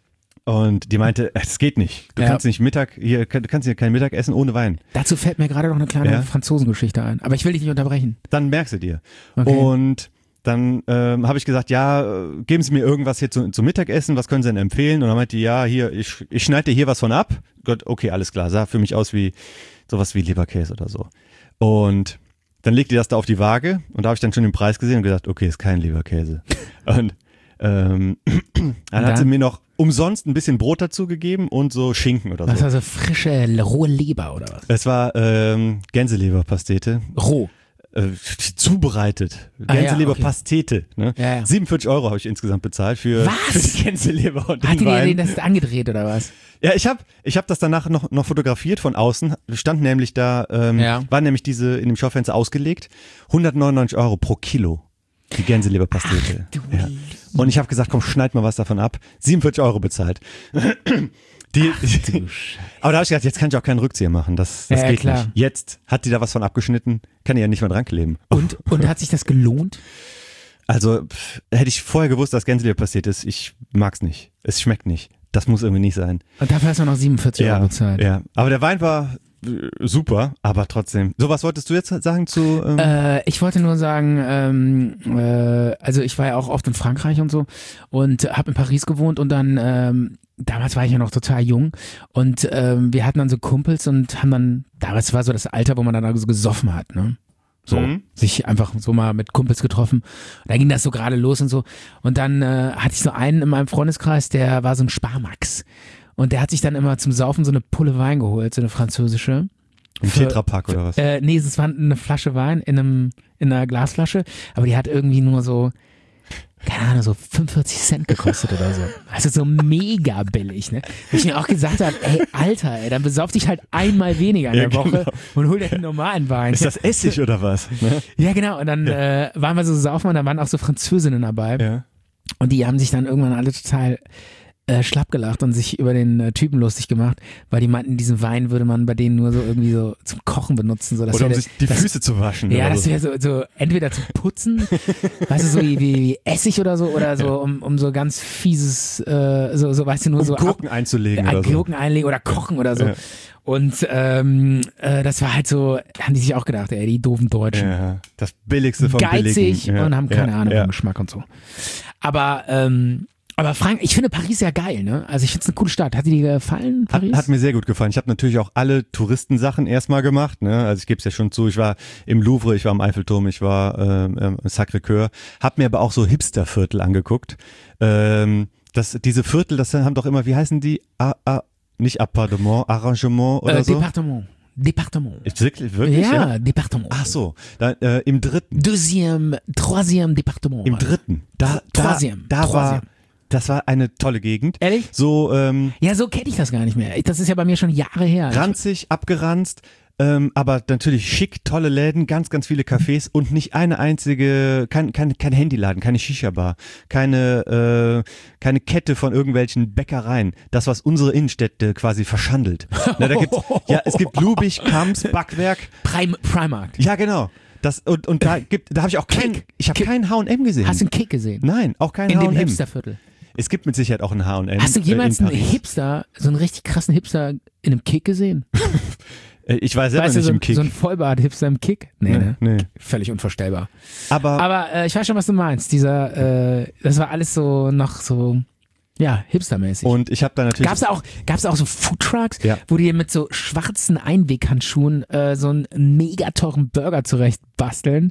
Und die meinte, es geht nicht. Du Ja. kannst nicht Mittag, hier, du kannst hier kein Mittag essen ohne Wein. Dazu fällt mir gerade noch eine kleine Ja. Franzosengeschichte ein. Aber ich will dich nicht unterbrechen. Dann merkst du dir. Okay. Und dann ähm, habe ich gesagt, ja, äh, geben Sie mir irgendwas hier zu, zum Mittagessen, was können Sie denn empfehlen? Und dann meinte die, ja, hier, ich, ich schneide dir hier was von ab. Gott, okay, alles klar. Sah für mich aus wie sowas wie Leberkäse oder so. Und dann legte die das da auf die Waage und da habe ich dann schon den Preis gesehen und gesagt, okay, ist kein Leberkäse. Und ähm, dann, dann? hat sie mir noch umsonst ein bisschen Brot dazu gegeben und so Schinken oder Was so. also frische, rohe Leber oder was? Es war ähm, Gänseleberpastete. Roh. Äh, zubereitet. Ah, ja, Gänseleberpastete. Ne? Ja, ja. siebenundvierzig Euro habe ich insgesamt bezahlt für, Was? für die Gänseleber und Hat den die dir Wein. den das angedreht oder was? Ja, ich habe ich hab das danach noch, noch fotografiert von außen. Stand nämlich da, ähm, Ja. war nämlich diese in dem Schaufenster ausgelegt. hundertneunundneunzig Euro pro Kilo. Die Gänseleberpastete. du Ja. Und ich habe gesagt, komm, schneid mal was davon ab. siebenundvierzig Euro bezahlt. Die, aber da habe ich gedacht, jetzt kann ich auch keinen Rückzieher machen. Das, das Ja, ja, geht klar. nicht. Jetzt hat die da was von abgeschnitten, kann die ja nicht mehr dran kleben. Und, und hat sich das gelohnt? Also pff, hätte ich vorher gewusst, dass Gänseleber passiert ist, ich mag's nicht. Es schmeckt nicht. Das muss irgendwie nicht sein. Und dafür hast du noch siebenundvierzig Ja, Euro bezahlt. ja. Aber der Wein war äh, super, aber trotzdem. So, was wolltest du jetzt sagen zu? Ähm, Äh, ich wollte nur sagen, ähm, äh, also ich war ja auch oft in Frankreich und so und habe in Paris gewohnt und dann, ähm, damals war ich ja noch total jung und ähm, wir hatten dann so Kumpels und haben dann, damals war so das Alter, wo man dann so gesoffen hat, ne? So, Mhm. sich einfach so mal mit Kumpels getroffen. Und da ging das so gerade los und so. Und dann äh, hatte ich so einen in meinem Freundeskreis, der war so ein Sparmax. Und der hat sich dann immer zum Saufen so eine Pulle Wein geholt, so eine französische. Ein Für- Tetrapack oder was? Äh, nee, es war eine Flasche Wein in, einem, in einer Glasflasche, aber die hat irgendwie nur so, keine Ahnung, so fünfundvierzig Cent gekostet oder so. Also so mega billig, ne? Wo ich mir auch gesagt habe, ey, Alter, ey, dann besauf dich halt einmal weniger in Ja, der Woche genau. und hol dir einen normalen Wein. Ist das Essig oder was? Ne? Ja, genau. Und dann äh, waren wir so saufen und da waren auch so Französinnen dabei. Ja. Und die haben sich dann irgendwann alle total äh, schlapp gelacht und sich über den äh, Typen lustig gemacht, weil die meinten, diesen Wein würde man bei denen nur so irgendwie so zum Kochen benutzen. So, das Oder um wär- sich die das, Füße zu waschen. Ja, oder das so. wäre so, so entweder zum Putzen, weißt du, so wie, wie Essig oder so, oder so, um, um so ganz fieses, äh, so, so, weißt du, nur Um so Gurken einzulegen ab, oder so. Gurken einlegen oder kochen oder so. Ja. Und ähm, äh, das war halt so, haben die sich auch gedacht, ey, die doofen Deutschen. Ja, das Billigste vom Geizig Billigen. Ja, und haben keine ja, Ahnung ja. vom Geschmack und so. Aber, ähm, aber Frank, ich finde Paris ja geil, ne? Also ich finde es eine coole Stadt. Hat dir die gefallen, Hat, Paris? hat mir sehr gut gefallen. Ich habe natürlich auch alle Touristensachen erstmal gemacht. Ne? Also ich gebe es ja schon zu, ich war im Louvre, ich war am Eiffelturm, ich war ähm, im Sacré-Cœur, habe mir aber auch so Hipsterviertel angeguckt. Ähm, das, diese Viertel, das haben doch immer, wie heißen die? A, A, nicht Appartement, Arrangement oder äh, so? Departement. Departement. Ist wirklich, wirklich, ja, ja? Departement. Ach so, da, äh, im dritten, Deuxième, troisième Departement. im dritten, da, da, Troisième, da war, troisième. das war eine tolle Gegend. Ehrlich? So, ähm, Ja, so kenne ich das gar nicht mehr. Das ist ja bei mir schon Jahre her. ranzig, abgeranzt, ähm, aber natürlich schick, tolle Läden, ganz, ganz viele Cafés und nicht eine einzige, kein, kein, kein Handyladen, keine Shisha-Bar, keine, äh, keine Kette von irgendwelchen Bäckereien. Das, was unsere Innenstädte quasi verschandelt. Na, da gibt's, ja, es gibt Lubich, Kamps, Backwerk. Prim Primark. Ja, genau. Das, und, und da gibt, da habe ich auch kein, Kick. ich habe Kick. kein H und M gesehen. Hast du einen Kick gesehen? Nein, auch kein In H dem und M. Hipsterviertel. Es gibt mit Sicherheit auch ein H und M. Hast du jemals äh, in einen Paris. Hipster, so einen richtig krassen Hipster in einem Kick gesehen? Äh, Ich war selber Weißt du, nicht so, im ein- Kick. so ein Vollbart-Hipster im Kick? Nee, Nee, ne? nee. Völlig unvorstellbar. aber, Aber äh, ich weiß schon, was du meinst. Dieser, äh, das war alles so noch so, ja, hipstermäßig. und ich habe da natürlich Gab's da auch, gab's da auch so Foodtrucks, Ja. wo die mit so schwarzen Einweghandschuhen äh, so einen mega teuren Burger zurecht basteln,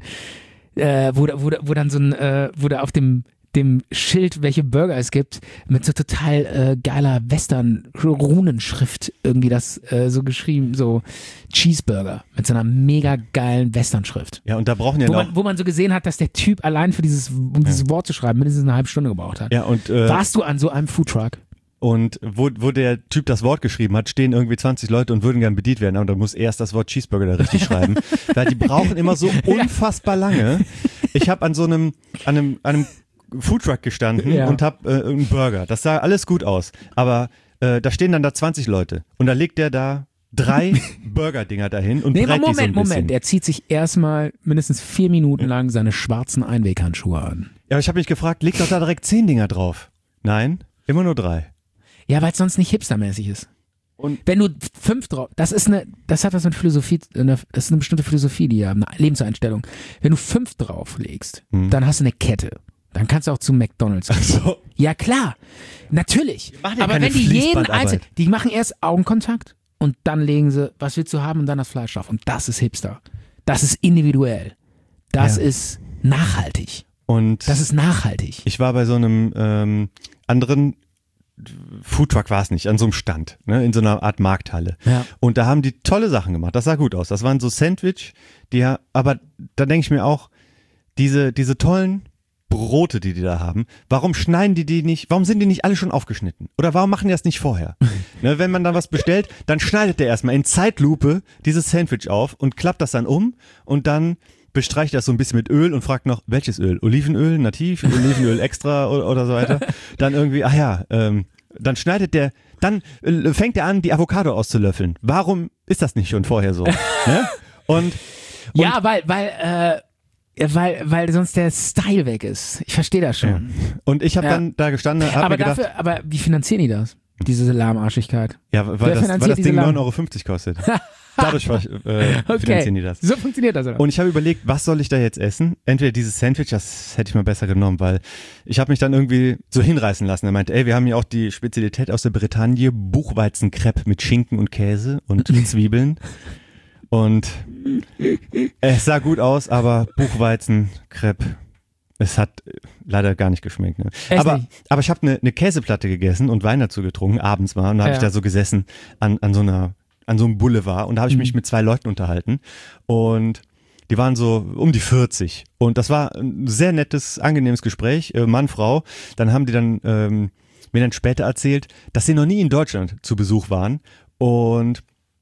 äh, wo, da- wo, da- wo dann so ein, äh, wo da auf dem dem Schild, welche Burger es gibt, mit so total äh, geiler Western-Runenschrift irgendwie das äh, so geschrieben, so Cheeseburger mit so einer mega geilen Western-Schrift. ja, und da brauchen ja Wo noch, man, wo man so gesehen hat, dass der Typ allein für dieses, um dieses Wort zu schreiben, mindestens eine halbe Stunde gebraucht hat. ja, und, äh, Warst du an so einem Foodtruck? und wo, wo der Typ das Wort geschrieben hat, stehen irgendwie zwanzig Leute und würden gern bedient werden, aber dann muss erst das Wort Cheeseburger da richtig schreiben, weil die brauchen immer so unfassbar lange. Ich habe an so einem, an einem, an einem Foodtruck gestanden Ja. und habe äh, einen Burger. Das sah alles gut aus, aber äh, da stehen dann da zwanzig Leute und da legt der da drei Burger-Dinger dahin und Nee, brät Moment, die so ein bisschen. Moment. Er zieht sich erstmal mindestens vier Minuten lang seine schwarzen Einweghandschuhe an. Ja, aber ich habe mich gefragt, leg doch da direkt zehn Dinger drauf. Nein, immer nur drei. Ja, weil es sonst nicht hipstermäßig ist. Und- wenn du fünf drauf, das ist eine, das hat was mit Philosophie, eine- das ist eine bestimmte Philosophie, die haben, eine Lebenseinstellung. Wenn du fünf drauflegst, Hm. dann hast du eine Kette. Dann kannst du auch zu McDonalds gehen. So. Ja, klar. Natürlich. machen ja Aber keine wenn die jeden Fließbandarbeit. einzeln, die machen erst Augenkontakt und dann legen sie, was willst du haben und dann das Fleisch drauf. Und das ist Hipster. Das ist individuell. Das Ja. ist nachhaltig. Und Das ist nachhaltig. ich war bei so einem ähm, anderen Foodtruck war es nicht, an so einem Stand, ne, in so einer Art Markthalle. Ja. Und da haben die tolle Sachen gemacht. Das sah gut aus. Das waren so Sandwich, die ja, aber da denke ich mir auch, diese, diese tollen Brote, die die da haben, warum schneiden die die nicht, warum sind die nicht alle schon aufgeschnitten? Oder warum machen die das nicht vorher? Ne, wenn man dann was bestellt, dann schneidet der erstmal in Zeitlupe dieses Sandwich auf und klappt das dann um und dann bestreicht das so ein bisschen mit Öl und fragt noch, welches Öl? Olivenöl, nativ, Olivenöl extra oder, oder so weiter. Dann irgendwie, ach ja, ähm, dann schneidet der, dann äh, fängt er an, die Avocado auszulöffeln. Warum ist das nicht schon vorher so? Ne? Und, Ja, weil, weil, äh, weil, weil sonst der Style weg ist. Ich verstehe das schon. und ich habe Ja. dann da gestanden, habe Aber mir gedacht, dafür, aber wie finanzieren die das? Diese Lahmarschigkeit. ja, weil Wer das, weil finanziert das diese Ding Laden? neun Euro fünfzig kostet. Dadurch äh, Okay. finanzieren die das. So funktioniert das, oder? Und ich habe überlegt, was soll ich da jetzt essen? Entweder dieses Sandwich, das hätte ich mal besser genommen, weil ich habe mich dann irgendwie so hinreißen lassen. Er meinte, ey, wir haben hier auch die Spezialität aus der Bretagne, Buchweizenkrepp mit Schinken und Käse und Zwiebeln. Und es sah gut aus, aber Buchweizen, Crepe, es hat leider gar nicht geschmeckt. Ne? Echt Aber, nicht? aber ich habe eine ne Käseplatte gegessen und Wein dazu getrunken, abends mal. Und da habe Ja. ich da so gesessen an, an so einer, an so einem Boulevard. Und da habe ich Mhm. mich mit zwei Leuten unterhalten. Und die waren so um die vierzig. Und das war ein sehr nettes, angenehmes Gespräch, äh, Mann, Frau. Dann haben die dann ähm, mir dann später erzählt, dass sie noch nie in Deutschland zu Besuch waren. Und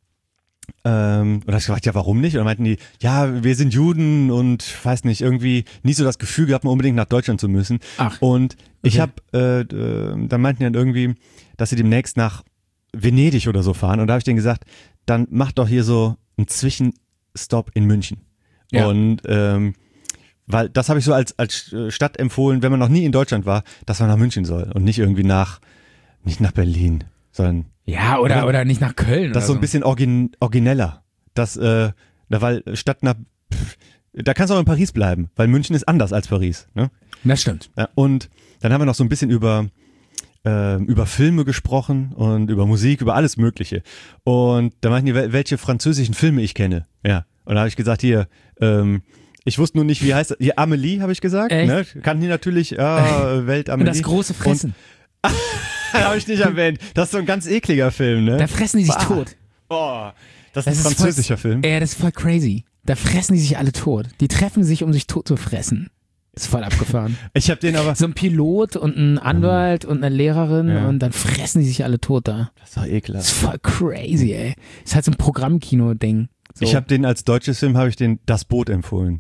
ähm, und da hab ich gefragt, ja, warum nicht? Und dann meinten die, ja, wir sind Juden und weiß nicht, irgendwie nie so das Gefühl gehabt, mal unbedingt nach Deutschland zu müssen. Ach. Und ich Okay. habe, äh, äh, dann meinten die dann irgendwie, dass sie demnächst nach Venedig oder so fahren. Und da habe ich denen gesagt, dann mach doch hier so einen Zwischenstopp in München. Ja. Und ähm, weil das habe ich so als, als äh, Stadt empfohlen, wenn man noch nie in Deutschland war, dass man nach München soll und nicht irgendwie nach, nicht nach Berlin, sondern Ja, oder, Ja. oder nicht nach Köln. das ist oder so ein bisschen origin, origineller. Das, äh, na, weil statt nach, pff, da kannst du auch in Paris bleiben, weil München ist anders als Paris. Ne? Das stimmt. Ja, und dann haben wir noch so ein bisschen über, äh, über Filme gesprochen und über Musik, über alles Mögliche. Und da meinten die, wel- welche französischen Filme ich kenne. Ja. Und da habe ich gesagt, hier, ähm, ich wusste nur nicht, wie heißt das? Hier, Amelie, habe ich gesagt. Echt? Ne? Kannten die natürlich, ja, Welt Und Amelie. das große Fressen. habe ich nicht erwähnt. Das ist so ein ganz ekliger Film, ne? Da fressen die sich Bah. tot. Oh, das, Das ist ein ist französischer voll, Film. Ja, das ist voll crazy. Da fressen die sich alle tot. Die treffen sich, um sich tot zu fressen. Ist voll abgefahren. Ich habe den aber. So ein Pilot und ein Anwalt und eine Lehrerin Ja. und dann fressen die sich alle tot da. Das ist doch Das ekelhaft. ist voll crazy, ey. Ist halt so ein Programmkino-Ding. So. Ich habe den als deutsches Film, habe ich den Das Boot empfohlen.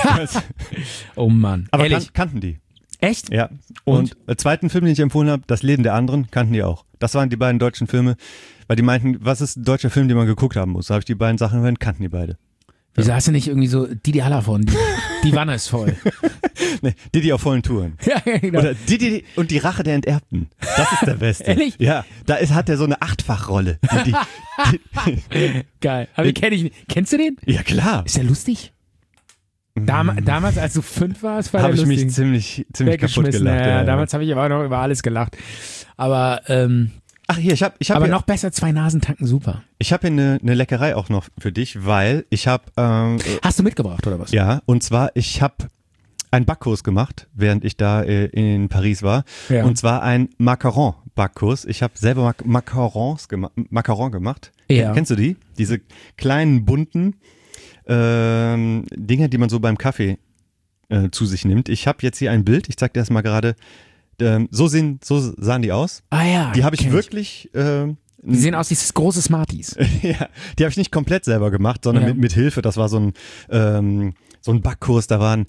oh Mann. Aber Ehrlich? kan kannten die. Echt? Ja. Und, und zweiten Film, den ich empfohlen habe, Das Leben der anderen, kannten die auch. Das waren die beiden deutschen Filme, weil die meinten, was ist ein deutscher Film, den man geguckt haben muss? Da habe ich die beiden Sachen erwähnt, kannten die beide. Wieso hast du nicht irgendwie so Didi Hallervorden? Die, die Wanne ist voll. Nee, Didi auf vollen Touren. ja, genau. Oder Didi und die Rache der Enterbten. Das ist der Beste. Ehrlich? Ja, da ist, hat er so eine Achtfachrolle. Die, die, Geil. Aber den kenn ich nicht. Kennst du den? die, ja, klar. Ist der lustig? Dam damals, als du fünf warst, war Habe der ich lustig. mich ziemlich, ziemlich kaputt Weggeschmissen. gelacht. Ja, ja, ja. damals habe ich aber auch noch über alles gelacht. Aber, ähm, Ach hier, ich habe ich hab aber hier, noch besser, zwei Nasen tanken, super. ich hab hier eine, eine Leckerei auch noch für dich, weil ich habe, ähm, Hast du mitgebracht oder was? ja, und zwar, ich habe einen Backkurs gemacht, während ich da äh, in Paris war. Ja. Und zwar ein Macaron-Backkurs. Ich habe selber Mac Macarons gema Macaron gemacht. Ja. Kennst du die? Diese kleinen, bunten ähm, Dinger, die man so beim Kaffee äh, zu sich nimmt. Ich habe jetzt hier ein Bild, ich zeig dir das mal gerade. Ähm, so, sehen, so sahen die aus. Ah ja. Die habe ich kenn wirklich... ähm, Die sehen aus wie große Smarties. ja, die habe ich nicht komplett selber gemacht, sondern Ja. mit, mit Hilfe. Das war so ein, ähm, so ein Backkurs. Da waren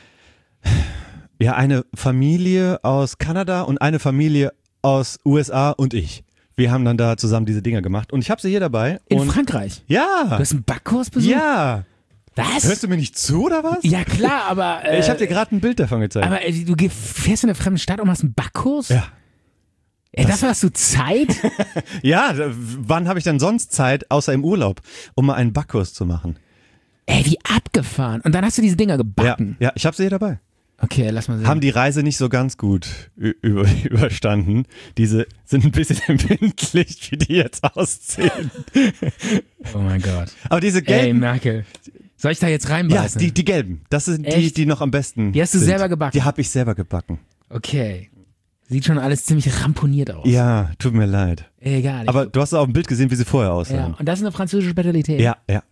ja eine Familie aus Kanada und eine Familie aus U S A und ich. Wir haben dann da zusammen diese Dinger gemacht und ich habe sie hier dabei. In und Frankreich. Du ja, hast einen Backkurs besucht? ja. Was? Hörst du mir nicht zu oder was? Ja klar, aber äh, Ich habe dir gerade ein Bild davon gezeigt. aber äh, du geh- fährst in eine fremde Stadt und machst einen Backkurs? ja. Ey, dafür hast du Zeit? Ja, da- wann habe ich denn sonst Zeit, außer im Urlaub, um mal einen Backkurs zu machen? Ey, wie abgefahren. Und dann hast du diese Dinger Ja, gebacken. ja, ich habe sie hier dabei. Okay, lass mal sehen. Haben die Reise nicht so ganz gut ü- über, überstanden. Diese sind ein bisschen empfindlich, wie die jetzt aussehen. oh mein Gott. Aber diese Ey, gelben, Merkel. Soll ich da jetzt ja, reinbeißen? die, die gelben, das sind die, Echt? die noch am besten Die hast du sind. selber gebacken? Die habe ich selber gebacken. Okay. Sieht schon alles ziemlich ramponiert aus. Ja, tut mir leid. Egal. Aber du hast auch ein Bild gesehen, wie sie vorher ja. aussahen. Und das ist eine französische Spezialität. Ja, ja.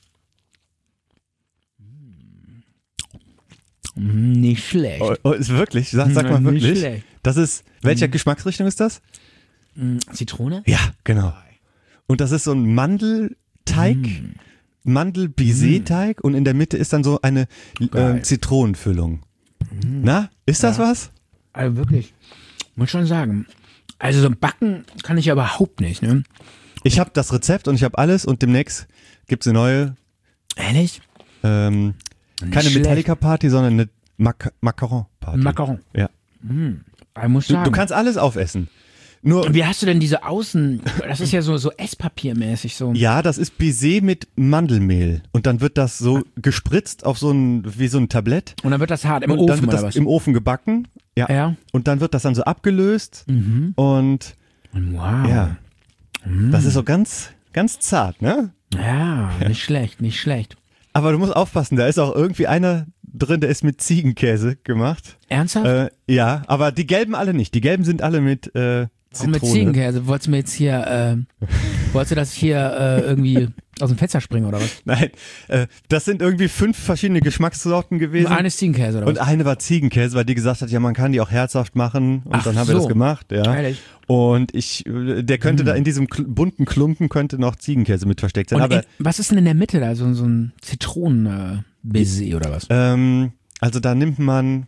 Mm, Nicht schlecht. Oh, oh, ist wirklich? Sag, sag mal Mm, nicht wirklich. schlecht. Das ist, welcher Geschmacksrichtung ist das? Mm, Zitrone? Ja, genau. Und das ist so ein Mandelteig, Mm. Mandel-Baiser-Teig und in der Mitte ist dann so eine Geil. äh, Zitronenfüllung. Na, ist das Ja. was? Also wirklich, muss schon sagen. Also so ein Backen kann ich ja überhaupt nicht, ne? Ich habe das Rezept und ich habe alles und demnächst gibt's eine neue, Ehrlich? ähm, Nicht keine schlecht. Metallica-Party, sondern eine Mac Macaron-Party. Macaron. Ja. Ich muss Du, sagen. du kannst alles aufessen. Nur, Und wie hast du denn diese Außen, das ist ja so, so Esspapiermäßig so. ja, das ist Baiser mit Mandelmehl und dann wird das so gespritzt auf so ein, wie so ein Tablett. Und dann wird das hart im und Ofen dann wird oder das was? im Ofen gebacken. Ja. Ja. Und dann wird das dann so abgelöst und Wow. ja, das ist so ganz, ganz zart, ne? Ja, nicht schlecht, nicht schlecht. Aber du musst aufpassen, da ist auch irgendwie einer drin, der ist mit Ziegenkäse gemacht. Ernsthaft? Äh, ja, aber die gelben alle nicht. Die gelben sind alle mit äh, Zitrone. Und mit Ziegenkäse. Wolltest du mir jetzt hier, äh, wolltest du das hier äh, irgendwie aus dem Fenster springen oder was? Nein, äh, das sind irgendwie fünf verschiedene Geschmackssorten gewesen. Eine ist Ziegenkäse oder was? Und eine war Ziegenkäse, weil die gesagt hat, ja, man kann die auch herzhaft machen. Und Ach dann haben wir so. das gemacht, ja. Ehrlich? Und ich, äh, der könnte Hm. da in diesem kl- bunten Klumpen könnte noch Ziegenkäse mit versteckt sein. Und Aber in, was ist denn in der Mitte da? So, so ein Zitronen-Baiser äh, oder was? ähm, also da nimmt man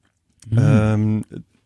ähm,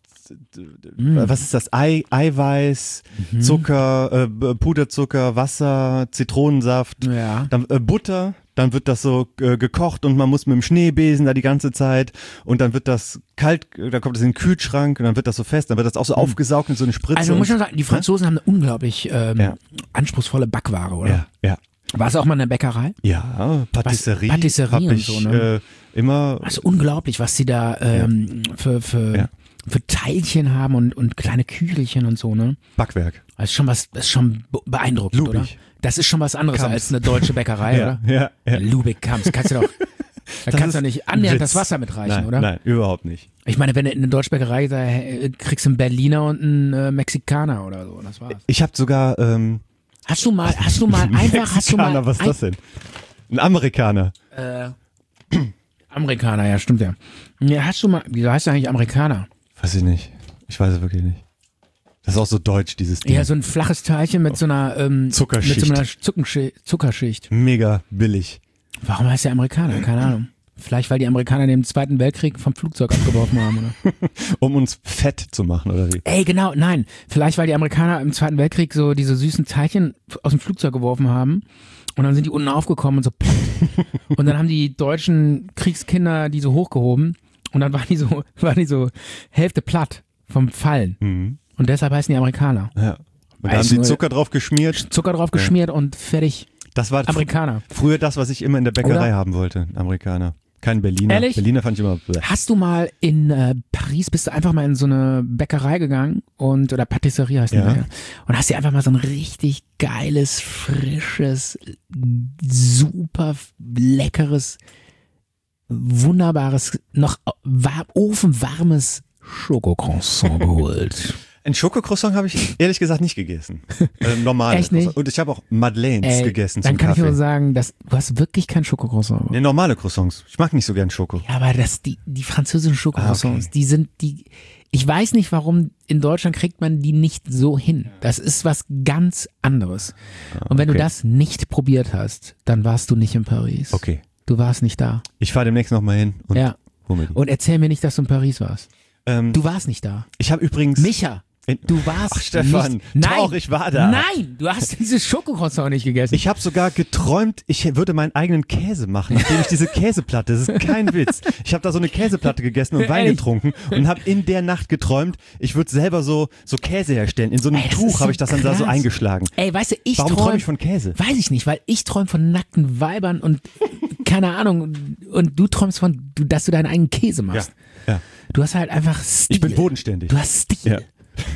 Mm. was ist das? Ei, Eiweiß, Mhm. Zucker, äh, B- Puderzucker, Wasser, Zitronensaft, Ja. dann äh, Butter, dann wird das so äh, gekocht und man muss mit dem Schneebesen da die ganze Zeit und dann wird das kalt, äh, dann kommt das in den Kühlschrank und dann wird das so fest, dann wird das auch so aufgesaugt in so eine Spritze. Also man muss und, schon sagen, die Franzosen haben eine unglaublich ähm, Ja. anspruchsvolle Backware, oder? ja, ja. War es auch mal in der Bäckerei? Ja, Patisserie, Patisserie hab und ich so, ne? äh, immer. Das ist unglaublich, was sie da ähm, für, für, Ja. für Teilchen haben und, und kleine Kügelchen und so, ne? Backwerk. Das ist schon was, das ist schon be- beeindruckend, Lubig. oder? Das ist schon was anderes Kamps. als eine deutsche Bäckerei, Ja, oder? ja, ja. Lubig Kamps, kannst du doch, da Das kannst ist du doch nicht ein annähernd Witz. das Wasser mitreichen, Nein, oder? nein, überhaupt nicht. Ich meine, wenn du in eine deutsche Bäckerei da äh, kriegst du einen Berliner und einen äh, Mexikaner oder so, das war's. Ich habe sogar ähm, Hast du mal, hast du mal einfach, hast du mal, Mexikaner, was ist das denn? Ein Amerikaner. Äh, Amerikaner, ja, stimmt ja. Ja, hast du mal, wieso heißt du eigentlich Amerikaner? Weiß ich nicht. Ich weiß es wirklich nicht. Das ist auch so deutsch, dieses Ding. Ja, so ein flaches Teilchen mit so einer ähm, Zuckerschicht. Mit so einer Zuckenschi- Zuckerschicht. Mega billig. Warum heißt der Amerikaner? Keine Ahnung. Vielleicht, weil die Amerikaner den Zweiten Weltkrieg vom Flugzeug abgeworfen haben, oder? Um uns fett zu machen, oder wie? Ey, genau, nein. Vielleicht, weil die Amerikaner im Zweiten Weltkrieg so diese süßen Teilchen aus dem Flugzeug geworfen haben und dann sind die unten aufgekommen und so platt. Und dann haben die deutschen Kriegskinder die so hochgehoben und dann waren die so, waren die so Hälfte platt vom Fallen. Mhm. Und deshalb heißen die Amerikaner. Ja. Und da Weiß haben die nur- Zucker drauf geschmiert. Zucker drauf geschmiert und fertig. Das war fr- Amerikaner. früher das, was ich immer in der Bäckerei Oder? haben wollte. Ein Amerikaner. Kein Berliner. Ehrlich? Berliner fand ich immer bleh. Hast du mal in äh, Paris, bist du einfach mal in so eine Bäckerei gegangen und, oder Patisserie heißt die, Ja. ja. Und hast dir einfach mal so ein richtig geiles, frisches, super leckeres, wunderbares, noch war, ofenwarmes Schokocroissant geholt. Ein Schokocroissant habe ich ehrlich gesagt nicht gegessen. Ähm, normales Echt nicht? Croissant. Und ich habe auch Madeleines Ey, gegessen dann zum kann Kaffee. ich nur sagen, dass, du hast wirklich kein Schokocroissant. Nee, normale Croissants. Ich mag nicht so gern Schoko. Ja, aber das, die, die französischen Schokocroissants, Ah, okay. die sind, die, ich weiß nicht, warum in Deutschland kriegt man die nicht so hin. Das ist was ganz anderes. Und wenn okay. du das nicht probiert hast, dann warst du nicht in Paris. Okay. Du warst nicht da. Ich fahre demnächst nochmal hin und Ja. hol mir die. Und erzähl mir nicht, dass du in Paris warst. Ähm, Du warst nicht da. ich habe übrigens... Micha, in- du warst Ach, Stefan, nicht. Nein, doch, ich war da. Nein, du hast dieses Schokocroissant nicht gegessen. Ich habe sogar geträumt, ich würde meinen eigenen Käse machen, nachdem ich diese Käseplatte, das ist kein Witz. Ich habe da so eine Käseplatte gegessen und Wein Ehrlich? getrunken und habe in der Nacht geträumt, ich würde selber so so Käse herstellen. In so einem Ey, das ist Tuch so habe ich das dann da so krass. eingeschlagen. Ey, weißt du, ich Warum träum, träume ich von Käse? Weiß ich nicht, weil ich träume von nackten Weibern und keine Ahnung und du träumst von, du- dass du deinen eigenen Käse machst. Ja. Du hast halt einfach Stil. Ich bin bodenständig. Du hast Stil. Ja.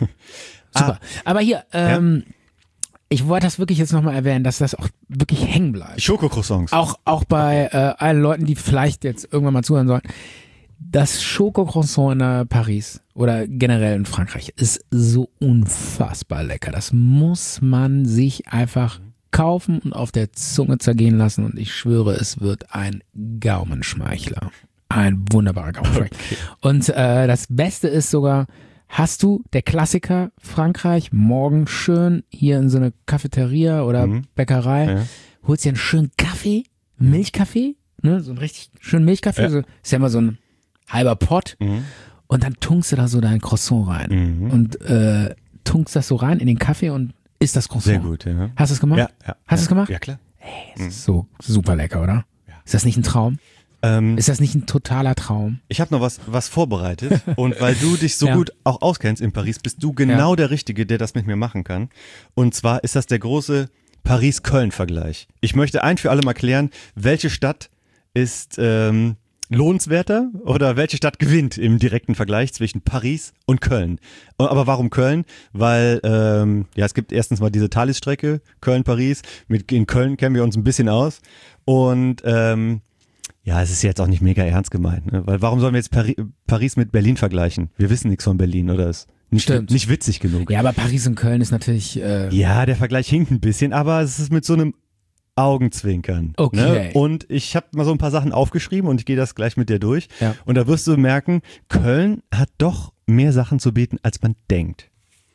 Super. Aber hier, ähm, ich wollte das wirklich jetzt nochmal erwähnen, dass das auch wirklich hängen bleibt. Schokocroissants. Auch, auch bei äh, allen Leuten, die vielleicht jetzt irgendwann mal zuhören sollen. Das Schokocroissant in äh, Paris oder generell in Frankreich ist so unfassbar lecker. Das muss man sich einfach kaufen und auf der Zunge zergehen lassen. Und ich schwöre, es wird ein Gaumenschmeichler. Ein wunderbarer Gaumenschmeichler. Und äh, das Beste ist sogar, hast du, der Klassiker, Frankreich, morgen schön hier in so eine Cafeteria oder Mhm. Bäckerei, Ja. holst dir einen schönen Kaffee, Milchkaffee, ne, so einen richtig schönen Milchkaffee, Ja. so, ist ja immer so ein halber Pott Mhm. und dann tunkst du da so dein Croissant rein Mhm. und äh, tunkst das so rein in den Kaffee und isst das Croissant. Sehr gut, ja. Hast du es gemacht? Ja, ja. Hast du ja. es gemacht? Ja, klar. Das ist so super lecker, oder? Ja. Ist das nicht ein Traum? Ähm, Ist das nicht ein totaler Traum? Ich habe noch was, was vorbereitet und weil du dich so Ja. gut auch auskennst in Paris, bist du genau der Richtige, der das mit mir machen kann. Und zwar ist das der große Paris-Köln-Vergleich. Ich möchte ein für alle mal klären, welche Stadt ist ähm, lohnenswerter oder welche Stadt gewinnt im direkten Vergleich zwischen Paris und Köln? Aber warum Köln? Weil ähm, ja, es gibt erstens mal diese Thalys-Strecke Köln-Paris. Mit in Köln kennen wir uns ein bisschen aus und ähm, ja, es ist jetzt auch nicht mega ernst gemeint, ne? Weil warum sollen wir jetzt Pari- Paris mit Berlin vergleichen? Wir wissen nichts von Berlin, oder ist nicht, Stimmt. nicht witzig genug? Ja, aber Paris und Köln ist natürlich. Äh, Ja, der Vergleich hinkt ein bisschen, aber es ist mit so einem Augenzwinkern. Okay. Ne? Und ich habe mal so ein paar Sachen aufgeschrieben und ich gehe das gleich mit dir durch. Ja. Und da wirst du merken, Köln hat doch mehr Sachen zu bieten, als man denkt.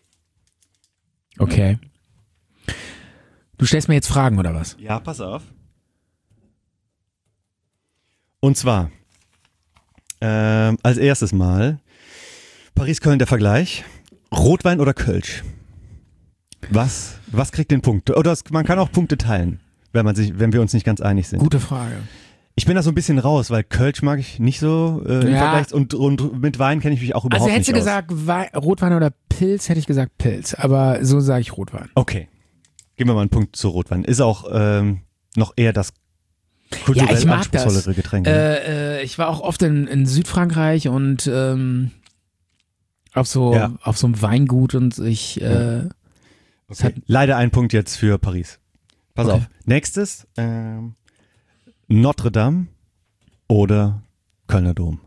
Okay. Du stellst mir jetzt Fragen oder was? Ja, pass auf. Und zwar, ähm, als erstes Mal, Paris-Köln der Vergleich, Rotwein oder Kölsch? Was, was kriegt den Punkt? Oder es, man kann auch Punkte teilen, wenn man sich, wenn wir uns nicht ganz einig sind. Gute Frage. Ich bin da so ein bisschen raus, weil Kölsch mag ich nicht so äh, im Ja. Vergleich und, und mit Wein kenne ich mich auch überhaupt Also hättest nicht du aus. gesagt Wei- Rotwein oder Pilz, hätte ich gesagt Pilz. Aber so sage ich Rotwein. Okay, geben wir mal einen Punkt zu Rotwein. Ist auch ähm, noch eher das kulturell Ja, ich mag das. anspruchsvollere Getränk. ne? Äh, äh, ich war auch oft in, in Südfrankreich und ähm, auf so Ja. auf so einem Weingut und ich äh, es Okay. hat, Leider ein Punkt jetzt für Paris. Pass Okay. auf. Nächstes, ähm, Notre Dame oder Kölner Dom.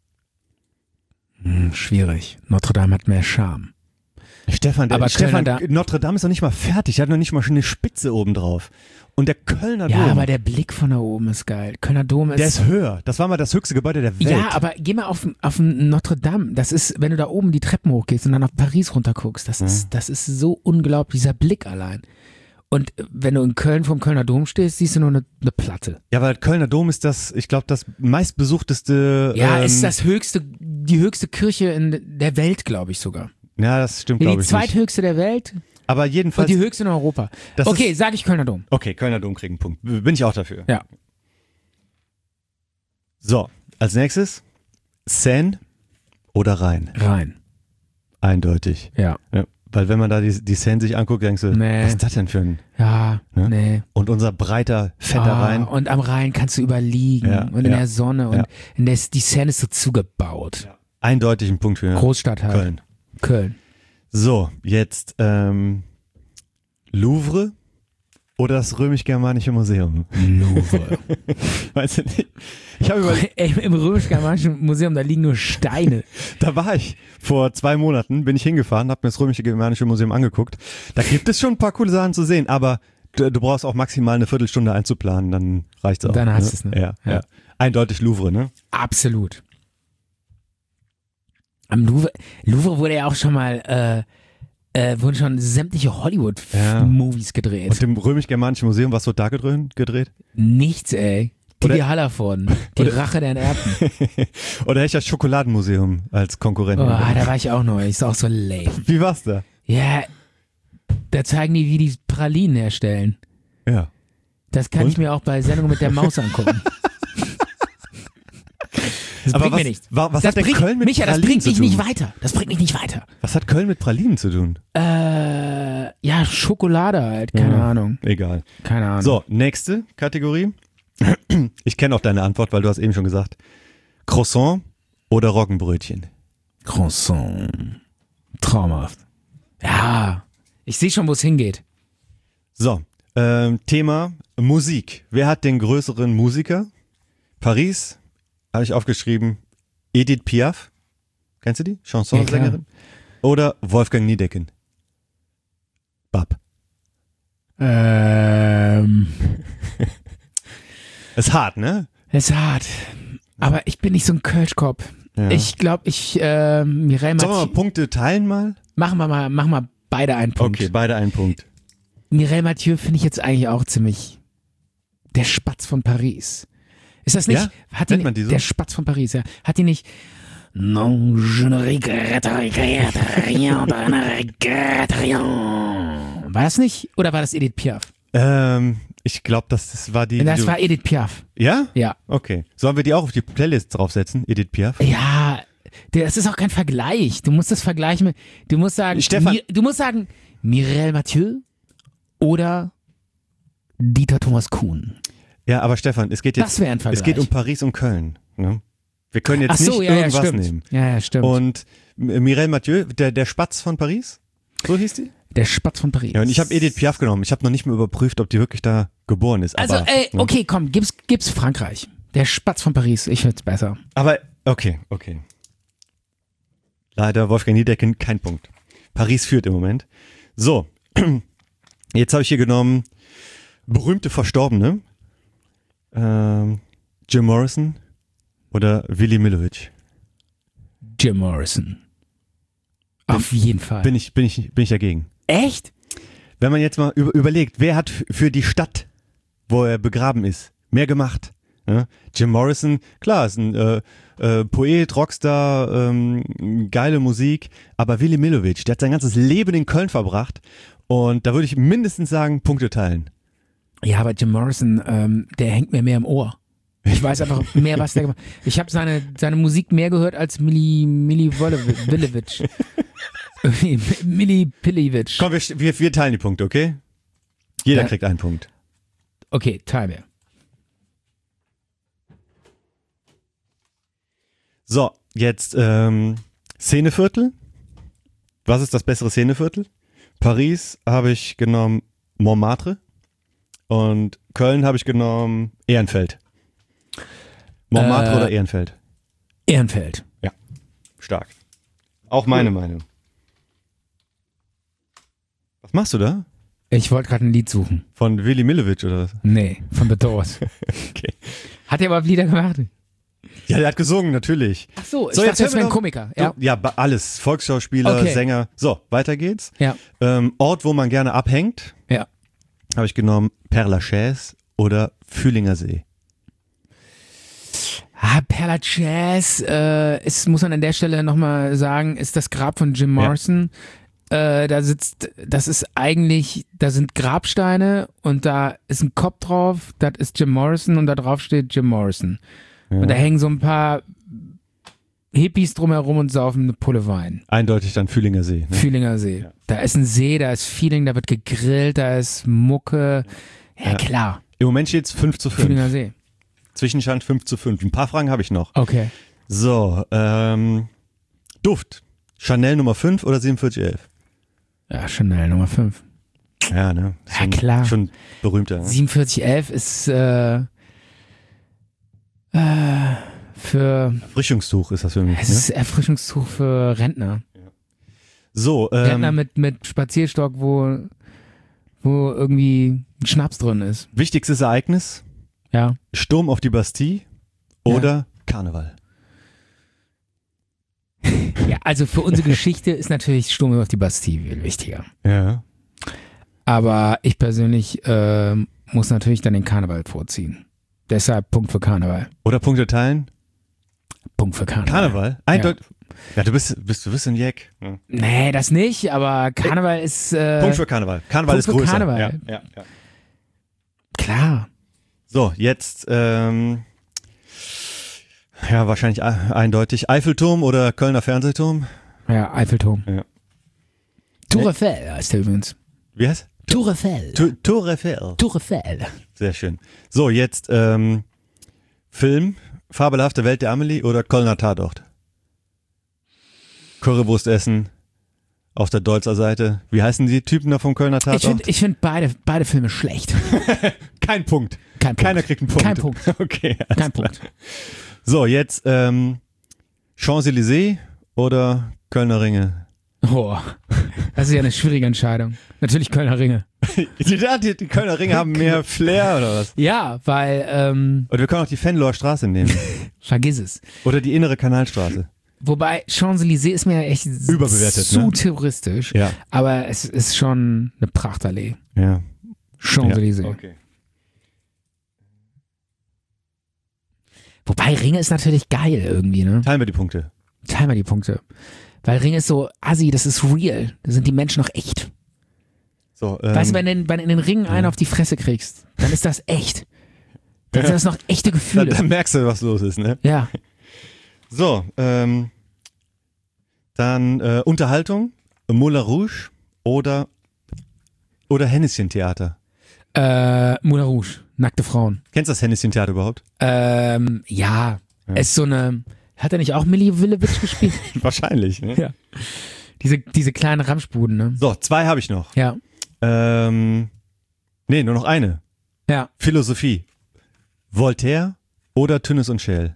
hm, schwierig. Notre Dame hat mehr Charme. Stefan, der, Aber Stefan Kölner Da- Notre Dame ist noch nicht mal fertig. Er hat noch nicht mal schon eine Spitze oben drauf. Und der Kölner Ja, Dom, aber der Blick von da oben ist geil. Kölner Dom ist. der ist höher. Das war mal das höchste Gebäude der Welt. ja, aber geh mal auf, auf Notre Dame. Das ist, wenn du da oben die Treppen hochgehst und dann auf Paris runterguckst, das ist, das ist so unglaublich, dieser Blick allein. Und wenn du in Köln vom Kölner Dom stehst, siehst du nur eine, eine Platte. Ja, aber Kölner Dom ist das, ich glaube, das meistbesuchteste. Ja, ähm, ist das höchste, die höchste Kirche in der Welt, glaube ich sogar. Ja, das stimmt, Ja, glaube die ich nicht. zweithöchste der Welt Aber jedenfalls. und die höchste in Europa. Das Okay, ist- sage ich Kölner Dom. Okay, Kölner Dom kriegt einen Punkt. Bin ich auch dafür. Ja. So, als nächstes Seine oder Rhein. Rein. Eindeutig. Ja. Ja, weil wenn man da die, die Seine sich anguckt, denkst du, Nee. was ist das denn für ein. Ja, Ne? nee. Und unser breiter, fetter Ah, Rhein. Und am Rhein kannst du überliegen Ja, und in ja, der Sonne und ja. in der, die Seine ist so zugebaut. Eindeutig ein Punkt für Großstadt halt. Köln. Köln. So, jetzt ähm, Louvre oder das Römisch-Germanische Museum. Louvre. Weißt du nicht? Ich habe überlegt, Ey, im Römisch-Germanischen Museum, da liegen nur Steine. da war ich vor zwei Monaten, bin ich hingefahren, habe mir das Römische-Germanische Museum angeguckt. Da gibt es schon ein paar coole Sachen zu sehen, aber du, du brauchst auch maximal eine Viertelstunde einzuplanen, dann reicht's auch. Dann hast ne? du's, ne? Ja, ja. Ja. Eindeutig Louvre, ne? Absolut. Am Louvre, Louvre wurde ja auch schon mal, äh, äh, wurden schon sämtliche Hollywood-Movies gedreht. Und im Römisch-Germanischen Museum, was wird da gedreht? gedreht? Nichts, ey. Oder- Didi Hallervorden, die Rache der Erbten. Oder hätte ich das Schokoladenmuseum als Konkurrenten? Oh, da war ich auch neu. Ist auch so lame. Wie war's da? Ja, da zeigen die, wie die Pralinen herstellen. Ja. Das kann Und? ich mir auch bei Sendung mit der Maus angucken. Das Aber bringt was, mir nichts. wa- was Das hat denn bringt, Köln mit Micha, das Pralinen bringt zu mich tun? nicht weiter. Das bringt mich nicht weiter. Was hat Köln mit Pralinen zu tun? Äh, ja, Schokolade halt. Keine Ja. Ahnung. Egal. Keine Ahnung. So, nächste Kategorie. Ich kenne auch deine Antwort, weil du hast eben schon gesagt. Croissant oder Roggenbrötchen? Croissant. Traumhaft. Ja, ich sehe schon, wo es hingeht. So, ähm, Thema Musik. Wer hat den größeren Musiker? Paris, habe ich aufgeschrieben, Edith Piaf. Kennst du die? Chansonsängerin. Oder Wolfgang Niedecken. Bab. Ähm, Ist hart, ne? ist hart. Aber ich bin nicht so ein Kölschkopf. Ja. Ich glaube, ich, äh, Mireille Sollen wir mal Mathieu, Punkte teilen mal? machen wir mal, machen wir beide einen Punkt. Okay, beide einen Punkt. Mireille Mathieu finde ich jetzt eigentlich auch ziemlich der Spatz von Paris. Ist das nicht? Ja? Hat die, Nennt man die so? Der Spatz von Paris, ja. Hat die nicht? Non, je ne regrette, regrette rien, je ne regrette rien. War das nicht? Oder war das Edith Piaf? Ähm, ich glaube, das, das war die. die Das du, war Edith Piaf. ja? Ja. Okay. Sollen wir die auch auf die Playlist draufsetzen, Edith Piaf? Ja, das ist auch kein Vergleich. Du musst das vergleichen mit, du musst sagen, Stefan- Mi, du musst sagen, Mireille Mathieu oder Dieter Thomas Kuhn. Ja, aber Stefan, es geht jetzt. Das wäre ein Vergleich. Es geht um Paris und Köln. Ne? Wir können jetzt Ach so, nicht ja, ja, irgendwas stimmt. nehmen. Ja, ja, stimmt. Und Mireille Mathieu, der, der Spatz von Paris, so hieß die? Der Spatz von Paris. Ja, und ich habe Edith Piaf genommen. Ich habe noch nicht mal überprüft, ob die wirklich da geboren ist. Also, aber, ey, ne? okay, komm, gib's, gib's Frankreich. Der Spatz von Paris, ich find's besser. Aber, okay, okay. Leider Wolfgang Niedecken, kein Punkt. Paris führt im Moment. So, jetzt habe ich hier genommen berühmte Verstorbene. Ähm, Jim Morrison oder Willy Milovic. Jim Morrison. Auf jeden Fall. Bin ich, bin ich, bin ich dagegen. Echt? Wenn man jetzt mal über, überlegt, wer hat f- für die Stadt, wo er begraben ist, mehr gemacht? Ja? Jim Morrison, klar, ist ein äh, äh, Poet, Rockstar, ähm, geile Musik, aber Willy Milovic, der hat sein ganzes Leben in Köln verbracht und da würde ich mindestens sagen, Punkte teilen. Ja, aber Jim Morrison, ähm, der hängt mir mehr im Ohr. Ich weiß einfach mehr, was der gemacht hat. Ich habe seine, seine Musik mehr gehört als Milli, Milli Wolevic. Milli Pillivic. Komm, wir, wir, wir teilen die Punkte, okay? Jeder Ja. kriegt einen Punkt. Okay, teil mir. So, jetzt ähm, Szeneviertel. Was ist das bessere Szeneviertel? Paris habe ich genommen Montmartre und Köln habe ich genommen Ehrenfeld. Montmartre Äh, oder Ehrenfeld? Ehrenfeld. Stark. Auch meine Meinung. Was machst du da? Ich wollte gerade ein Lied suchen. Von Willy Milovic oder was? Nee, von The Doors. Okay. Hat er überhaupt Lieder gemacht? Ja, der hat gesungen, natürlich. Ach so, ich So, jetzt dachte, das hören wir wäre ein doch- Komiker. Ja. Ja, ba- alles. Volksschauspieler, Okay. Sänger. So, weiter geht's. Ja. Ähm, Ort, wo man gerne abhängt, Ja. habe ich genommen Père Lachaise oder Fühlinger See. Ah, Perla Jazz, äh, ist, muss man an der Stelle nochmal sagen, ist das Grab von Jim Morrison. Äh, da sitzt, das ist eigentlich, da sind Grabsteine und da ist ein Kopf drauf, das ist Jim Morrison und da drauf steht Jim Morrison. Und da hängen so ein paar Hippies drumherum und saufen eine Pulle Wein. Eindeutig dann Fühlinger See. Ne? Fühlinger See. Da ist ein See, da ist Feeling, da wird gegrillt, da ist Mucke. Ja, Ja. klar. Im Moment steht's fünf zu fünf. Fühlinger See. Zwischenstand fünf zu fünf. Ein paar Fragen habe ich noch. Okay. So, ähm, Duft. Chanel Nummer fünf oder siebenundvierzig elf? Ja, Chanel Nummer fünf. Ja, ne? Ja, Schon, klar. Schon berühmter. Ne? siebenundvierzig elf ist äh, äh, für Erfrischungstuch ist das für mich. es Ne? ist Erfrischungstuch für Rentner. So, Rentner ähm, mit, mit Spazierstock, wo, wo irgendwie ein Schnaps drin ist. wichtigstes Ereignis, Ja. Sturm auf die Bastille oder Karneval? Ja, also für unsere Geschichte ist natürlich Sturm auf die Bastille viel wichtiger. Ja. Aber ich persönlich äh, muss natürlich dann den Karneval vorziehen. Deshalb Punkt für Karneval. Oder Punkte teilen? Punkt für Karneval. Karneval? Eindeutig. Ja, du bist, bist, du bist ein Jack. Ja. Nee, das nicht, aber Karneval ist äh, Punkt für Karneval. Karneval Punkt ist für größer. Karneval. Ja, ja, ja. klar. So, jetzt, ähm, ja, wahrscheinlich e- eindeutig Eiffelturm oder Kölner Fernsehturm. Ja, Eiffelturm. Ja. Tour Eiffel heißt der übrigens. Wie heißt? Tour Eiffel. Tu- Tour Eiffel. Tour Eiffel. Sehr schön. So, jetzt ähm, Film, Fabelhafte Welt der Amelie oder Kölner Tatort? Currywurst essen auf der Deutzer Seite. Wie heißen die Typen da vom Kölner Ich Tatort? finde ich find beide, beide Filme schlecht. Kein Punkt. Kein Punkt. Keiner kriegt einen Punkt. Kein Punkt. Okay. alles Kein klar. Punkt. So, jetzt ähm, Champs-Élysées oder Kölner Ringe? Oh, das ist ja eine schwierige Entscheidung. Natürlich Kölner Ringe. die, die, die Kölner Ringe haben mehr Flair oder was? Ja, weil, ähm, Oder wir können auch die Venloer Straße nehmen. vergiss es. Oder die innere Kanalstraße. Wobei Champs-Élysées ist mir ja echt Überbewertet, zu ne? touristisch. Ja. Aber es ist schon eine Prachtallee. Ja. Champs-Élysées. Ja, okay. Wobei Ringe ist natürlich geil irgendwie, ne? Teilen wir die Punkte. Teilen wir die Punkte. Weil Ringe ist so assi, das ist real. Da sind die Menschen noch echt. So, ähm, Weißt du, wenn du in, wenn du in den Ringen einen auf die Fresse kriegst, dann ist das echt. Dann sind das noch echte dann, Gefühle. dann merkst du, was los ist, ne? Ja. So, ähm, dann äh, Unterhaltung, Moulin Rouge oder, oder Henneschen-Theater. Äh, Moulin Rouge, nackte Frauen. Kennst du das Henneschen-Theater überhaupt? Ähm, ja. ist so eine, hat er nicht auch Milivojevic gespielt? Wahrscheinlich, ne? Ja. Diese, diese kleinen Ramschbuden, ne? So, zwei habe ich noch. Ja. Ähm, nee, nur noch eine. Ja. Philosophie. Voltaire oder Tünnes und Scheel?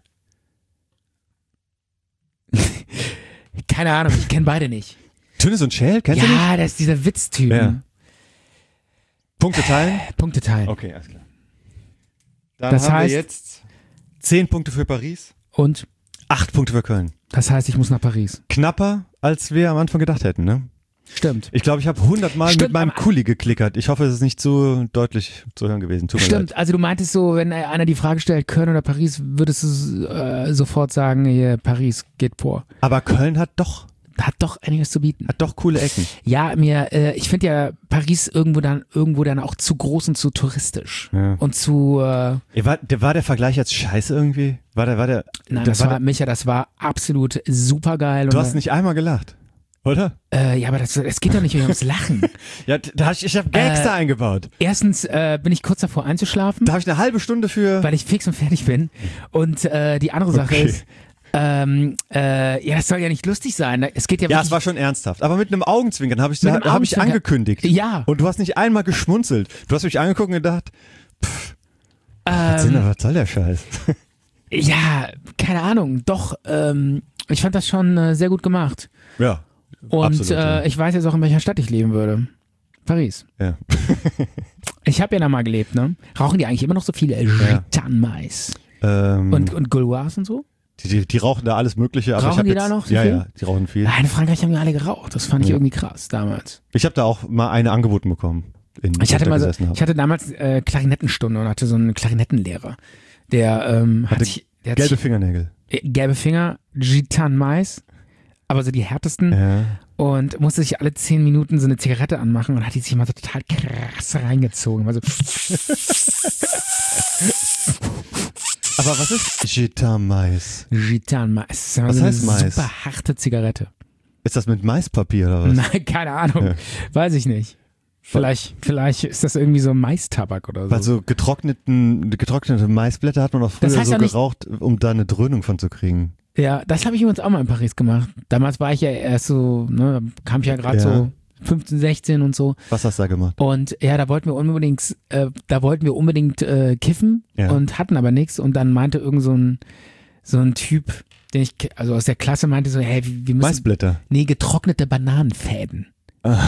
Keine Ahnung, ich kenne beide nicht. Tünnes und Scheel? Kennst du nicht? Ja, das ist dieser Witztyp. Ja. Punkte teilen? Punkte teilen. Okay, alles klar. Dann Das haben heißt- wir jetzt zehn Punkte für Paris, Und acht Punkte für Köln. das heißt, ich muss nach Paris. Knapper, als wir am Anfang gedacht hätten, ne? Stimmt. Ich glaube, ich habe hundertmal Stimmt, mit meinem aber- Kuli geklickert. Ich hoffe, es ist nicht zu deutlich zu hören gewesen. Tut mir leid. Stimmt, also du meintest so, wenn einer die Frage stellt, Köln oder Paris, würdest du äh, sofort sagen, hier, Paris geht vor. Aber Köln hat doch, Hat doch einiges zu bieten. hat doch coole Ecken. Ja, mir, äh, ich finde ja Paris irgendwo dann, irgendwo dann auch zu groß und zu touristisch. Ja. Und zu, äh, War der, war der Vergleich jetzt scheiße irgendwie? War der, war der, nein, der, das war, der, Micha, das war absolut super geil. du hast nicht einmal gelacht, oder? Äh, ja, aber das, es geht doch nicht ums Lachen. Ja, da hab ich, ich habe Gags Äh, da eingebaut. Erstens äh, bin ich kurz davor einzuschlafen, Da habe ich eine halbe Stunde für. weil ich fix und fertig bin. Und äh, die andere Sache Okay. ist, ähm, äh, ja, das soll ja nicht lustig sein. Es geht ja Ja, wirklich, es war schon ernsthaft. Aber mit einem Augenzwinkern habe ich, Mit da, einem da hab ich Augenzwinkern. angekündigt. Ja. Und du hast nicht einmal geschmunzelt. Du hast mich angeguckt und gedacht, was, ähm, was soll der Scheiß? ja, keine Ahnung, doch, ähm, ich fand das schon äh, sehr gut gemacht. Ja. Und absolut, ja. äh, ich weiß jetzt auch, in welcher Stadt ich leben würde. Paris. Ja. Ich habe ja da mal gelebt, ne? Rauchen die eigentlich immer noch so viele Gitan-Mais Ähm, und, und Gauloises und so? die, die, die rauchen da alles Mögliche. Aber Rauchen ich hab die jetzt, da noch so Ja, viel? ja, die rauchen viel. Ah, in Frankreich haben die alle geraucht. Das fand ich Ja. irgendwie krass damals. Ich habe da auch mal eine angeboten bekommen. In, Ich hatte wo mal so, da gesessen hab. ich hatte damals äh, Klarinettenstunde und hatte so einen Klarinettenlehrer, der ähm, hat Hatte sich, der hat Gelbe sich, Fingernägel. äh, gelbe Finger, Gitan-Mais, aber so die härtesten. Ja. Und musste sich alle zehn Minuten so eine Zigarette anmachen und hat die sich mal so total krass reingezogen. Also, Aber was ist Gitan-Mais? Gitan-Mais. Das ist Was so eine heißt Mais? super harte Zigarette. Ist das mit Maispapier oder was? Nein, keine Ahnung. Ja. Weiß ich nicht. Vielleicht, vielleicht ist das irgendwie so Maistabak oder so. Weil so getrockneten, getrocknete Maisblätter hat man auch früher Das heißt so ja nicht- geraucht, um da eine Dröhnung von zu kriegen. Ja, das habe ich übrigens auch mal in Paris gemacht. Damals war ich ja erst so, ne, kam ich ja gerade Ja. so fünfzehn, sechzehn und so. Was hast du da gemacht? Und ja, da wollten wir unbedingt, äh, da wollten wir unbedingt äh, kiffen Ja. und hatten aber nichts. Und dann meinte irgend so ein, so ein Typ, den ich, also aus der Klasse meinte so, hey, wir müssen, Maisblätter. nee, getrocknete Bananenfäden. Ah.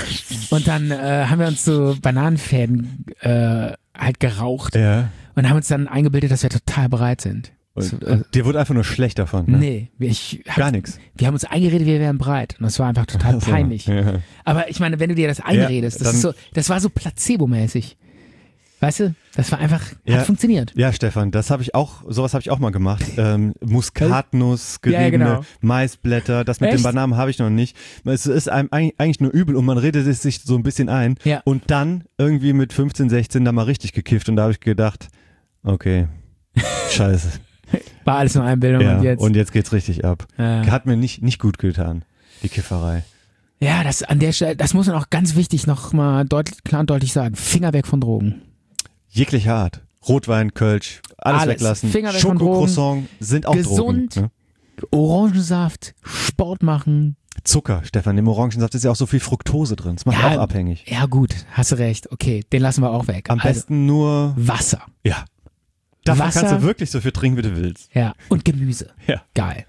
Und dann äh, haben wir uns so Bananenfäden äh, halt geraucht Ja. und haben uns dann eingebildet, dass wir total bereit sind. Und, So, äh, und dir wurde einfach nur schlecht davon. Ne? Nee, ich hab, Gar nichts. wir haben uns eingeredet, wir wären bereit. Und das war einfach total Also, peinlich. Ja. Aber ich meine, wenn du dir das einredest, das, dann- ist so, das war so placebo-mäßig. Weißt du, das war einfach, Ja. hat funktioniert. Ja, Stefan, das habe ich auch, sowas habe ich auch mal gemacht. Ähm, Muskatnuss, Ja, ja, geriebene genau. Maisblätter, das mit Echt? den Bananen habe ich noch nicht. Es ist einem eig- eigentlich nur übel und man redet es sich so ein bisschen ein. Ja. Und dann irgendwie mit fünfzehn, sechzehn da mal richtig gekifft und da habe ich gedacht, okay, scheiße. War alles nur Einbildung ja, und jetzt. und jetzt geht's richtig ab. äh, Hat mir nicht, nicht gut getan, die Kifferei. ja, das an der Stelle, das muss man auch ganz wichtig nochmal deutlich, klar und deutlich sagen. Finger weg von Drogen. Jeglicher Art. Rotwein, Kölsch, alles, Alles. weglassen. Finger weg von Schokocroissant sind auch Gesund. Drogen. Ne? Orangensaft, Sport machen. Zucker, Stefan, im Orangensaft ist ja auch so viel Fructose drin. Das macht Ja, auch abhängig. Ja gut, hast du recht. Okay, den lassen wir auch weg. Am Also, besten nur, Wasser. ja. Davon Wasser. kannst du wirklich so viel trinken, wie du willst. Ja, und Gemüse. Ja. Geil.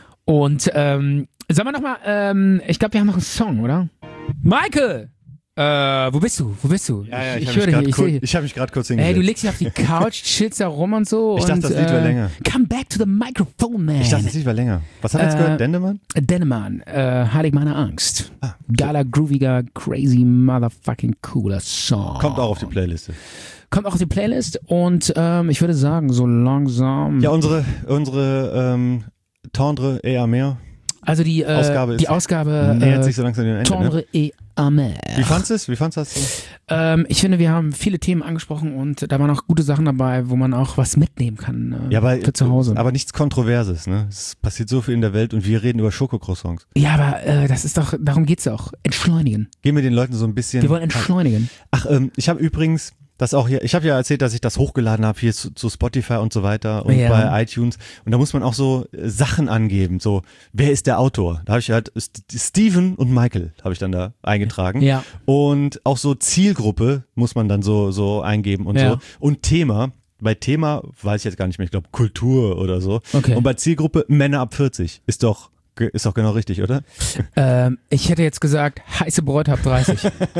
Und ähm, sagen wir nochmal, ähm, ich glaube, wir haben noch einen Song, oder? Michael! Äh, wo bist du? Wo bist du? ich ich höre dich habe nicht. mich Ich gerade sehe kurz, ich hab mich grad kurz Hey, hingesetzt. du legst dich auf die Couch, chillst da rum und so. Ich und, dachte, das Lied wäre äh, länger. Come back to the microphone, man. ich dachte, das Lied war länger. Was hat er jetzt Äh, gehört? Dendemann? Dennemann, äh, Heilig meiner Angst. Ah, Geiler, grooviger, crazy, motherfucking cooler Song. kommt auch auf die Playliste. Kommt auch auf die Playlist und ähm, ich würde sagen, so langsam. Ja, unsere, unsere ähm, Tendre et Amer also die äh, Ausgabe die ist- Ausgabe nähert äh, sich so langsam dem Ende. Ne? Tendre et Amer. Wie fandst du es? Wie fandst du das? Ähm, ich finde, wir haben viele Themen angesprochen und da waren auch gute Sachen dabei, wo man auch was mitnehmen kann äh, Ja, aber, für zu Hause. aber nichts Kontroverses. Ne? Es passiert so viel in der Welt und wir reden über Schokocroissants. ja, aber äh, das ist doch, darum geht's auch. Entschleunigen. Gehen wir den Leuten so ein bisschen. Wir wollen entschleunigen. Ach, ähm, ich habe übrigens, das auch hier, ich habe ja erzählt, dass ich das hochgeladen habe hier zu, zu Spotify und so weiter und Ja. bei iTunes. Und da muss man auch so äh, Sachen angeben, so, wer ist der Autor? Da habe ich halt St- Steven und Michael habe ich dann da eingetragen. Ja. Und auch so Zielgruppe muss man dann so, so eingeben und Ja. so. Und Thema. Bei Thema weiß ich jetzt gar nicht mehr, ich glaube Kultur oder so. Okay. Und bei Zielgruppe Männer ab vierzig. Ist doch, ist doch genau richtig, oder? Ähm, ich hätte jetzt gesagt, heiße Bräute ab dreißig.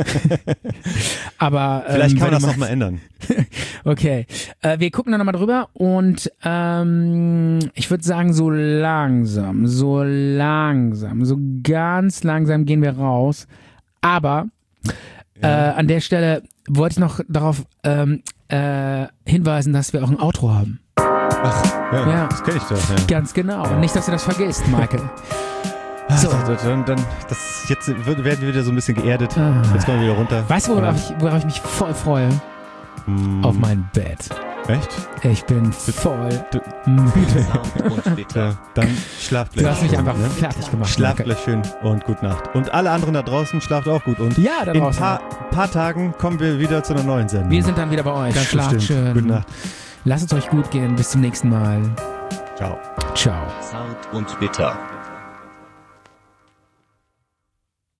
Aber ähm, Vielleicht kann man wenn das du noch mal ändern. Okay, äh, wir gucken dann nochmal drüber und ähm, ich würde sagen, so langsam, so langsam, so ganz langsam gehen wir raus. Aber äh, an der Stelle wollte ich noch darauf ähm, äh, hinweisen, dass wir auch ein Outro haben. Ja, Ja. das kenne ich doch. Ja. Ganz genau. Nicht, dass du das vergisst, Michael. So. So, dann, dann das, jetzt wird- werden wir wieder so ein bisschen geerdet. Ah. Jetzt kommen wir wieder runter. Weißt du, worauf ich, worauf ich mich voll freue? Hm, Auf mein Bett. Echt? Ich bin voll Du- müde. und bitter. Ja, dann schlaft gleich. Du hast mich schön, einfach ne? fertig gemacht. Schlaft Michael. gleich schön und gute Nacht. Und alle anderen da draußen schlaft auch gut. Und Ja, da in ein draußen. paar, paar Tagen kommen wir wieder zu einer neuen Sendung. Wir sind dann wieder bei euch. Ganz Schlaft bestimmt. schön. Gute Nacht. Lasst es euch gut gehen. Bis zum nächsten Mal. Ciao. Ciao. Zart und bitter.